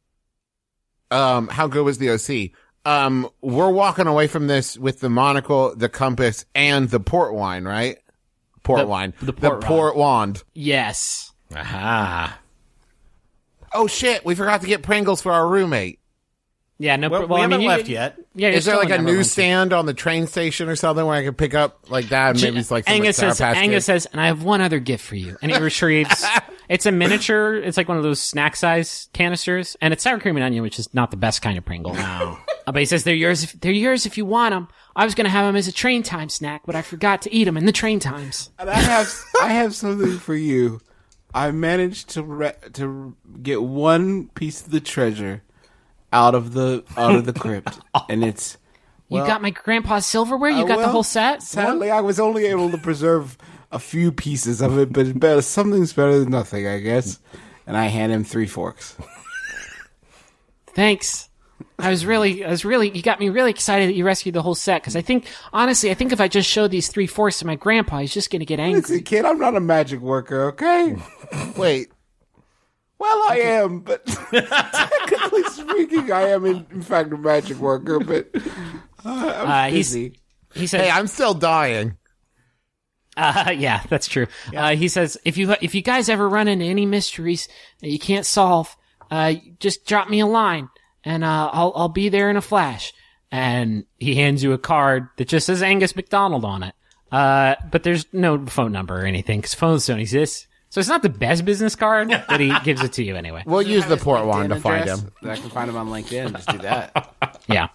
How good was the OC? We're walking away from this with the monocle, the compass, and the port wine, right? Port wine. The port wand. Yes. Aha. Oh shit, we forgot to get Pringles for our roommate. Yeah, no. Well, we haven't left yet. Yeah, Is there like a newsstand on the train station or something where I can pick up like that? And maybe it's like some Angus like Sour Patch Angus Kids? says, and I have one other gift for you. And he retrieves. It's a miniature. It's like one of those snack size canisters, and it's sour cream and onion, which is not the best kind of Pringle. No. But he says they're yours. They're yours if you want them. I was going to have them as a train time snack, but I forgot to eat them in the train times. And I have something for you. I managed to get one piece of the treasure out of the crypt, and it's. You got my grandpa's silverware. You got the whole set. Sadly, I was only able to preserve a few pieces of it, but something's better than nothing, I guess. And I hand him 3 forks. Thanks. I was really, you got me really excited that you rescued the whole set, because honestly, I think if I just showed these 3 forks to my grandpa, he's just going to get angry. Listen, kid, I'm not a magic worker, okay? Wait. Well, I am, but technically speaking, I am in fact a magic worker, but I'm busy. He says, Hey, I'm still dying. yeah, that's true. He says, if you guys ever run into any mysteries that you can't solve, just drop me a line, and I'll be there in a flash. And he hands you a card that just says Angus McDonald on it. But there's no phone number or anything, because phones don't exist. So it's not the best business card, but he gives it to you anyway. We'll use the port wand to find him. I can find him on LinkedIn. Just do that. Yeah.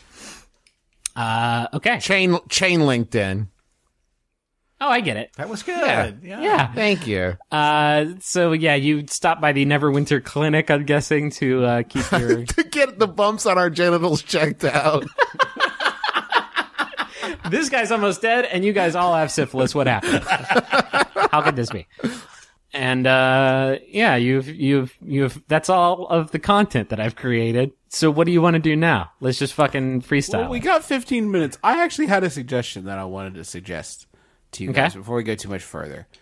Okay. Chain LinkedIn. Oh, I get it. That was good. Yeah. Thank you. So yeah, you stopped by the Neverwinter Clinic, I'm guessing, to keep your... To get the bumps on our genitals checked out. This guy's almost dead, and you guys all have syphilis. What happened? How could this be? And yeah, you've that's all of the content that I've created. So what do you want to do now? Let's just fucking freestyle. Well, we got 15 minutes. I actually had a suggestion that I wanted to suggest to you guys before we go too much further.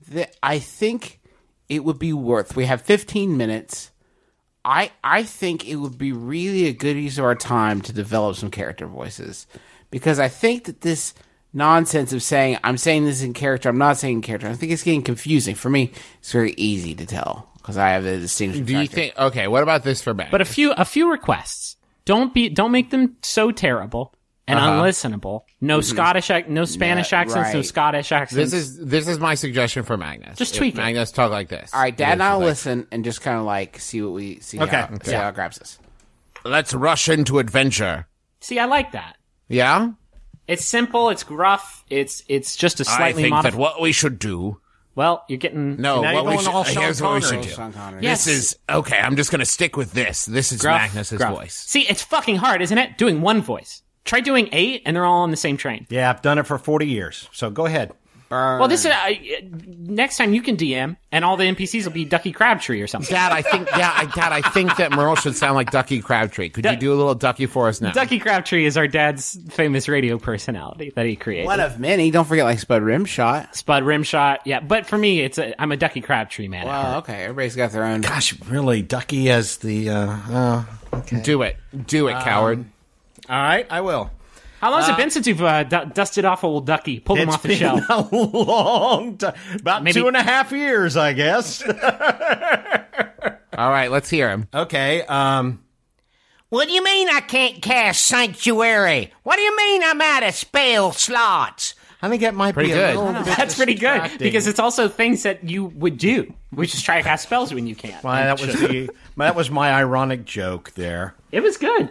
I think it would be worth. We have 15 minutes. I think it would be really a good use of our time to develop some character voices, because I think that this nonsense of saying I'm saying this in character, I'm not saying in character, I think it's getting confusing. For me, it's very easy to tell because I have a distinction. Do you think? Okay, what about this for Magnus? But a few requests. Don't make them so terrible and unlistenable. No Scottish, no Spanish accents, no right. Scottish accents. This is my suggestion for Magnus. Just tweak it. Magnus talk like this. All right, Dad and I'll listen and just kind of like see what we see. Okay. See how it grabs us. Let's rush into adventure. See, I like that. Yeah. It's simple. It's gruff. It's just a I slightly think modified. that what we should do. Well, you're getting No, Now what you're we going should, all Sean here's what we Connery. should do. Sean Connery. Yes. This is okay. I'm just gonna stick with this. This is gruff, Magnus's gruff. voice. See, it's fucking hard, isn't it? Doing one voice. Try doing 8, and they're all on the same train. Yeah, I've done it for 40 years. So go ahead. Well, this is next time you can DM, and all the NPCs will be Ducky Crabtree or something. Dad, I think that Merle should sound like Ducky Crabtree. Could you do a little Ducky for us now? Ducky Crabtree is our dad's famous radio personality that he created. One of many. Don't forget like Spud Rimshot. Spud Rimshot, yeah. But for me, I'm a Ducky Crabtree man. Well, okay. Everybody's got their own. Gosh, really, Ducky as the. Okay. Do it, coward. All right, I will. How long has it been since you've dusted off old Ducky, pulled him off the shelf? A long time. About Maybe- 2.5 years, I guess. All right, let's hear him. Okay, what do you mean I can't cast Sanctuary? What do you mean I'm out of spell slots? I think that might Pretty be good. a little bit That's pretty good distracting. because it's also things that you would do, which is try to cast spells when you can't. Well, that was my ironic joke there. It was good.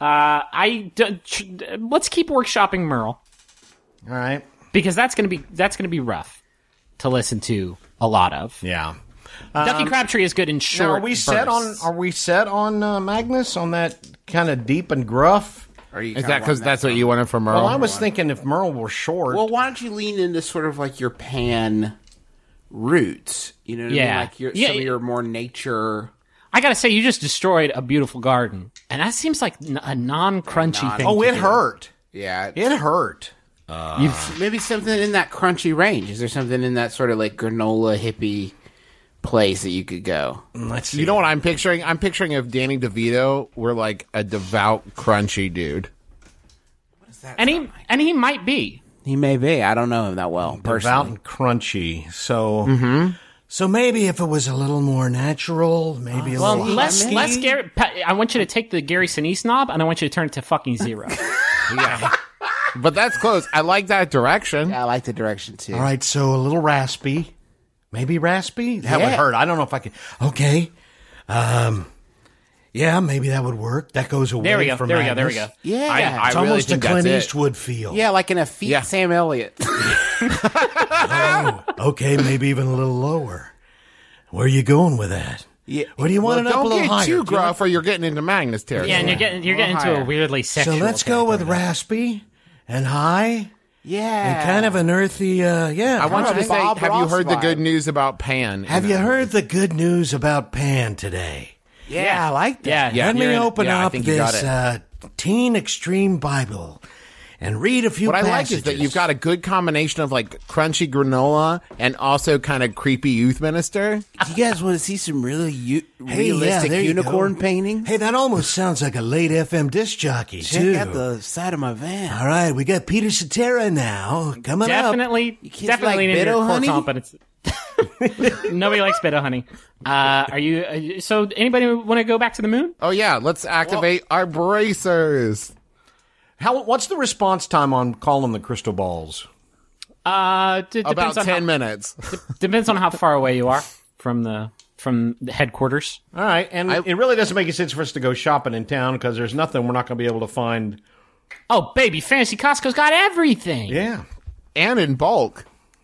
Let's keep workshopping Merle All right. because that's gonna be rough to listen to a lot of. Yeah. Ducky Crabtree is good in Now, short. are we set on Magnus on that kind of deep and gruff? Are you Is that because that's what you wanted from Merle? Well, I was thinking if Merle were short. Well, why don't you lean into sort of like your pan roots? You know what I mean? Yeah. Like Yeah, some of your more nature. I gotta say, you just destroyed a beautiful garden, and that seems like a non-crunchy thing. oh, to it do. hurt. Yeah. It hurt. Maybe something in that crunchy range. Is there something in that sort of like granola hippie place that you could go? Let's see. You know what I'm picturing? I'm picturing if Danny DeVito were like a devout, crunchy dude. And he might be. He may be. I don't know him that well Devout personally. and crunchy. So, so maybe if it was a little more natural, maybe a Well, little less husky. Gary. I want you to take the Gary Sinise knob, and I want you to turn it to fucking 0. Yeah, but that's close. I like that direction. I like the direction too. All right, so a little raspy. Maybe raspy? That would Yeah. hurt. I don't know if I can. Okay. Yeah, maybe that would work. That goes away There we go. from There we go. There we Magnus. go. Yeah. I It's really almost a think that's Clint it. Eastwood feel. Yeah, like in a feat Yeah. Sam Elliott. Okay, maybe even a little lower. Where are you going with that? Yeah. Where do you want it up a Don't little get higher? too Do you gruff, or you're getting into Magnus territory. Yeah, and you're getting into a weirdly So sexual. let's go with territory. raspy and high Yeah. and kind of an earthy, yeah. I want you to say, Bob have you Ross heard the vibe. good news about Pan? Have you heard the good news about Pan today? Yeah, I like that. Yeah, Yeah. Let me you're in- open yeah, I up think you got this Teen Extreme Bible and read a few What I like passages. is that you've got a good combination of like crunchy granola and also kind of creepy youth minister. Do you guys want to see some really Hey, realistic there you unicorn go. paintings? Hey, that almost sounds like a late FM disc jockey, Check too. out the side of my van. All right, we got Peter Cetera now coming up. Definitely like into your Bido core honey? competence. Nobody likes Bido honey. Are you? So anybody want to go back to the moon? Oh yeah, let's activate our bracers. What's the response time on calling the crystal balls? Depends About on 10 minutes. Depends on how far away you are from the headquarters. All right, and it really doesn't make any sense for us to go shopping in town because there's nothing we're not going to be able to find. Oh, baby, Fantasy Costco's got everything. Yeah. And in bulk.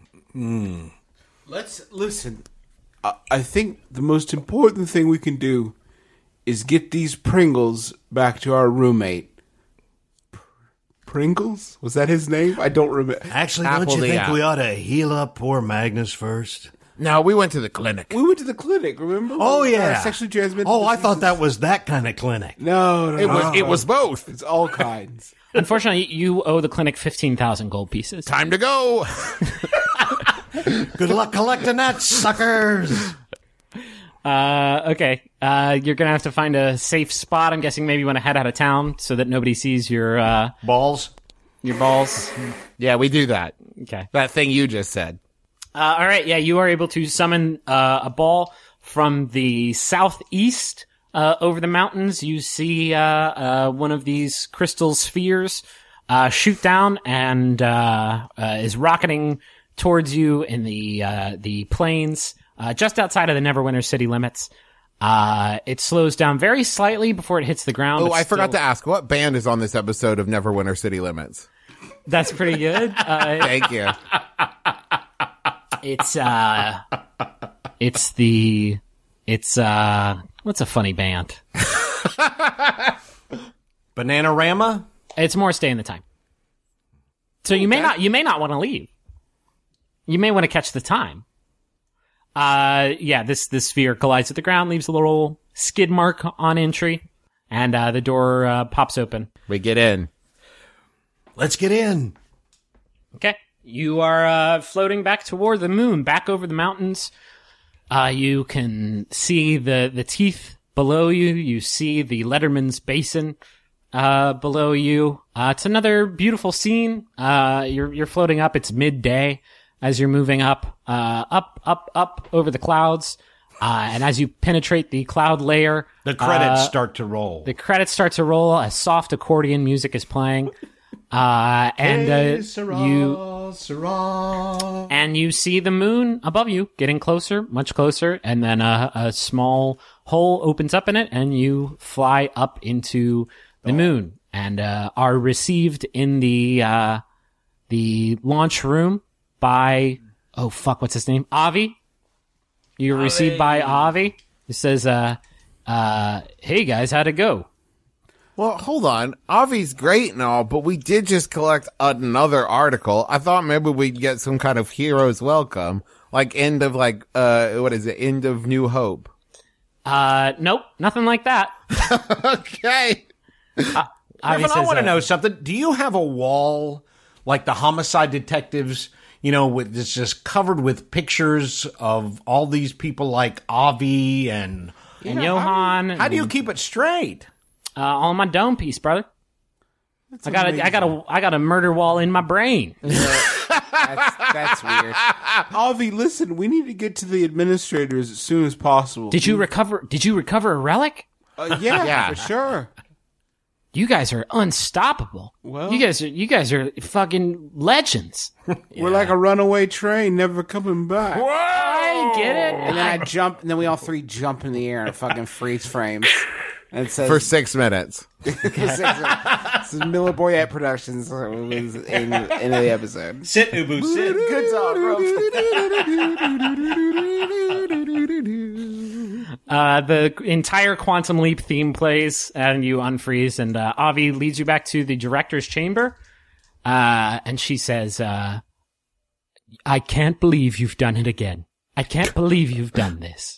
Let's listen. I think the most important thing we can do is get these Pringles back to our roommate. Pringles? Was that his name? I don't remember. Actually, Apple don't you the think app. we ought to heal up poor Magnus first? No, we went to the clinic. We went to the clinic, remember? Oh, yeah. Sexually transmitted Oh, I thought diseases. that was that kind of clinic. No. It was both. It's all kinds. Unfortunately, you owe the clinic 15,000 gold pieces. Time to go. Good luck collecting that, suckers. Okay. You're gonna have to find a safe spot. I'm guessing maybe you want to head out of town so that nobody sees your Balls. balls. Yeah, we do that. Okay. That thing you just said. All right. Yeah, you are able to summon a ball from the southeast over the mountains. You see one of these crystal spheres shoot down and is rocketing towards you in the plains just outside of the Neverwinter city limits. It slows down very slightly before it hits the ground. Oh, but I forgot still- to ask, what band is on this episode of Neverwinter City Limits? That's pretty good. Thank you. It's what's a funny band? Bananarama? It's more Stay in the Time. So you may not want to leave. You may want to catch the time. This sphere collides with the ground, leaves a little skid mark on entry, and the door pops open. We get in. Let's get in. Okay. You are floating back toward the moon, back over the mountains. You can see the teeth below you. You see the Letterman's Basin below you. It's another beautiful scene. You're floating up. It's midday as you're moving up over the clouds. And as you penetrate the cloud layer, The credits start to roll. the credits start to roll. A soft accordion music is playing. You see the moon above you, getting closer, much closer, and then a small hole opens up in it, and you fly up into the moon, and are received in the launch room by what's his name? Avi. You're received by Avi. It says, "Hey guys, how'd it go?" Well, hold on. Avi's great and all, but we did just collect another article. I thought maybe we'd get some kind of hero's welcome. Like end of End of New Hope. Nope, nothing like that. Okay. Avi Griffin, I says, want to know something. Do you have a wall like the homicide detectives, with it's just covered with pictures of all these people like Avi and Johan. how do you keep it straight? On my dome piece, brother. I got a murder wall in my brain. That's weird. Avi, listen, we need to get to the administrators as soon as possible. Did you recover a relic? Yeah, for sure. You guys are unstoppable. Well- you guys are fucking legends. We're like a runaway train, never coming back. I get it. And then I jump, and then we all three jump in the air and fucking freeze frames. And it says, For 6 minutes. this is Miller Boyette Productions. So it was in the episode. Sit, Ubu, sit. Good talk, bro. The entire Quantum Leap theme plays, and you unfreeze, and Avi leads you back to the director's chamber, and she says, "I can't believe you've done it again. I can't believe you've done this."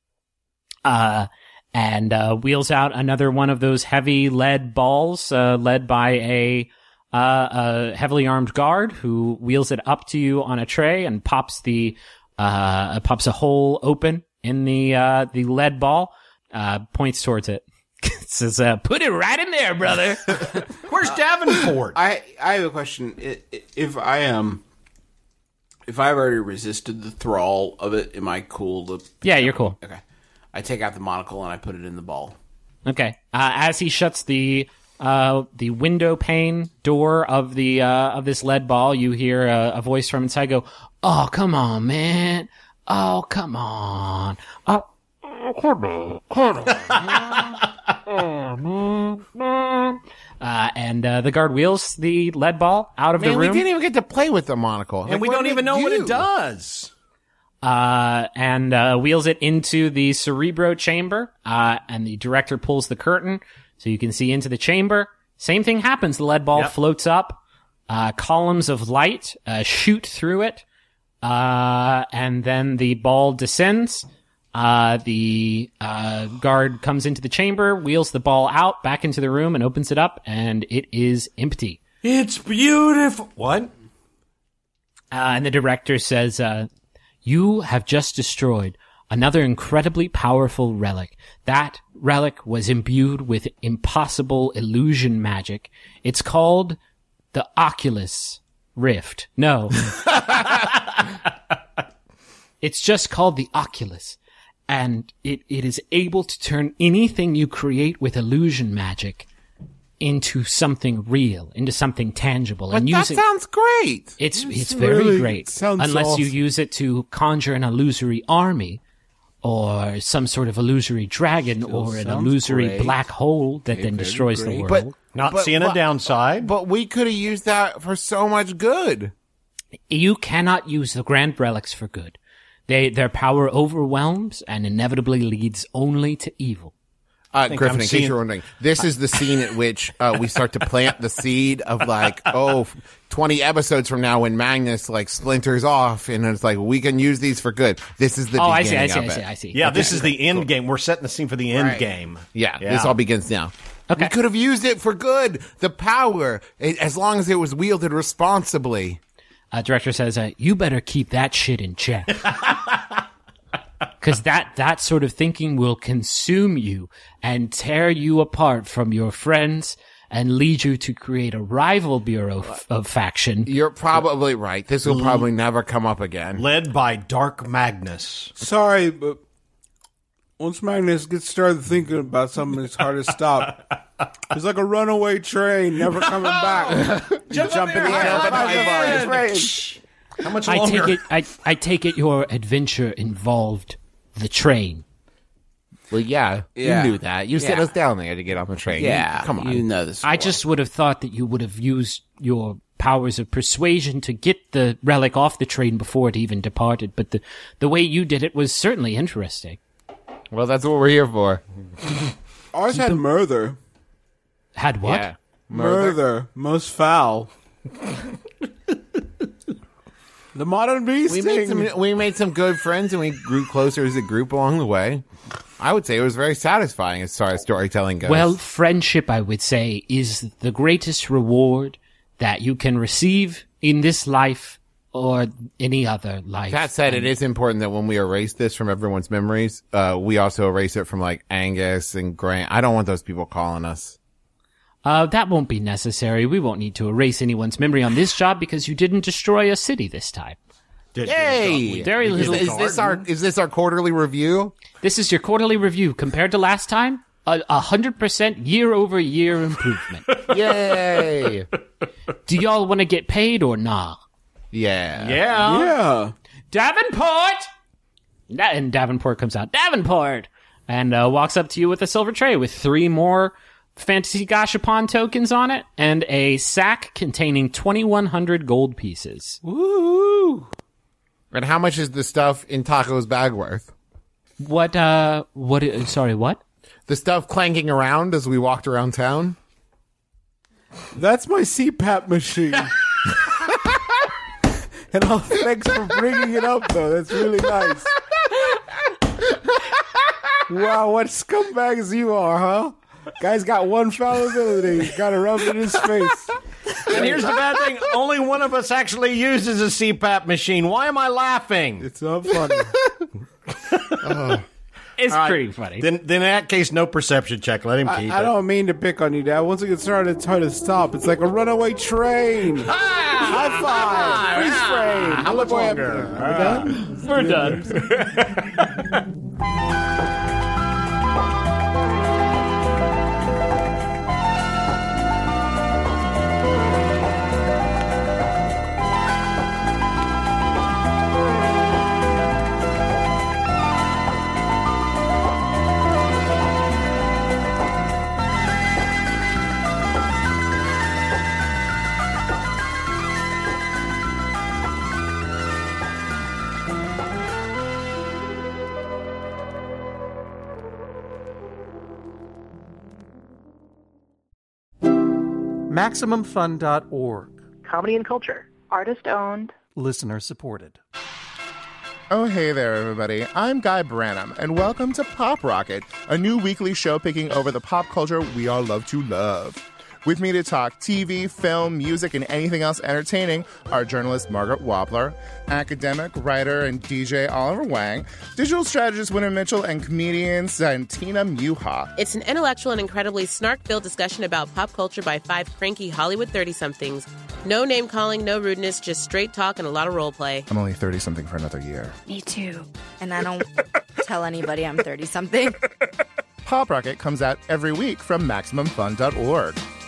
And wheels out another one of those heavy lead balls, led by a heavily armed guard who wheels it up to you on a tray and pops a hole open in the lead ball, points towards it. It says, "Put it right in there, brother." Where's Davenport? I have a question. If I've already resisted the thrall of it, am I cool to... Yeah, you're cool. Okay. I take out the monocle and I put it in the ball. Okay. As he shuts the window pane door of this lead ball, you hear a voice from inside go, "Oh, come on, man. Oh, come on. Oh, come on. And the guard wheels the lead ball out of the Man, we room. didn't even get to play with the monocle. And we don't even know what it does. And wheels it into the Cerebro chamber, and the director pulls the curtain so you can see into the chamber. Same thing happens. The lead ball floats up. Columns of light shoot through it, and then the ball descends. The guard comes into the chamber, wheels the ball out, back into the room, and opens it up, and it is empty. It's beautiful. What? And the director says, you have just destroyed another incredibly powerful relic. That relic was imbued with impossible illusion magic. It's called the Oculus Rift. No. It's just called the Oculus. And it is able to turn anything you create with illusion magic into something real, into something tangible. But that sounds great. It's very really great. sounds Unless you awesome. use it to conjure an illusory army, or some sort of illusory dragon, or an sounds illusory great. black hole that then destroys the great. world. Not seeing a downside. But we could have used that for so much good. You cannot use the grand relics for good. Their power overwhelms and inevitably leads only to evil. Griffin, I'm in case seeing- you're wondering, this is the scene at which we start to plant the seed of 20 episodes from now when Magnus splinters off and it's like, we can use these for good. This is the beginning of it. I see. Yeah, this is the end game. We're setting the scene for the end game. Yeah, this all begins now. Okay. We could have used it for good. The power, as long as it was wielded responsibly. Director says, you better keep that shit in check. Because that sort of thinking will consume you and tear you apart from your friends and lead you to create a rival bureau of faction. You're probably right. This will probably never come up again. Led by Dark Magnus. Sorry, but once Magnus gets started thinking about something, it's hard to stop. It's like a runaway train, never coming back. You jump in the air. How much I longer? take it your adventure involved the train. Well, yeah, Yeah. you knew that. You set Yeah. us down there to get on the train. Come on. You know this. I just would have thought that you would have used your powers of persuasion to get the relic off the train before it even departed, but the way you did it was certainly interesting. Well, that's what we're here for. Ours had murder. Had what? Yeah. Murder. Most foul. The modern beast. We made some good friends and we grew closer as a group along the way. I would say it was very satisfying as far as storytelling goes. Well, friendship, I would say, is the greatest reward that you can receive in this life or any other life. that said, it is important that when we erase this from everyone's memories, we also erase it from Angus and Grant. I don't want those people calling us. That won't be necessary. We won't need to erase anyone's memory on this job because you didn't destroy a city this time. Yay! Very little. Is this our quarterly review? This is your quarterly review. Compared to last time, 100% year-over-year improvement. Yay! Do y'all want to get paid or nah? Yeah. Yeah. Davenport! And Davenport comes out. Davenport! And walks up to you with a silver tray with 3 more Fantasy Gashapon tokens on it and a sack containing 2,100 gold pieces. Woo. And how much is the stuff in Taco's bag worth? Sorry, what? The stuff clanking around as we walked around town? That's my CPAP machine. And thanks for bringing it up, though. That's really nice. Wow, what scumbags you are, huh? Guy's got one fallibility. He's got to rub it in his face. And here's the bad thing. Only one of us actually uses a CPAP machine. Why am I laughing? It's not funny. It's pretty funny. Then in that case, no perception check. Let him keep I it. don't mean to pick on you, Dad. Once it gets started, it's hard to stop. It's like a runaway train. High five. Freeze frame. How much Boy, longer? We're done? We're done. MaximumFun.org. Comedy and culture. Artist owned. Listener supported. Oh, hey there, everybody. I'm Guy Branum, and welcome to Pop Rocket, a new weekly show picking over the pop culture we all love to love. With me to talk TV, film, music, and anything else entertaining are journalist Margaret Wappler, academic, writer, and DJ Oliver Wang, digital strategist Winter Mitchell, and comedian Santina Muha. It's an intellectual and incredibly snark-filled discussion about pop culture by 5 cranky Hollywood 30-somethings. No name-calling, no rudeness, just straight talk and a lot of role play. I'm only 30-something for another year. Me too. And I don't tell anybody I'm 30-something. Pop Rocket comes out every week from MaximumFun.org.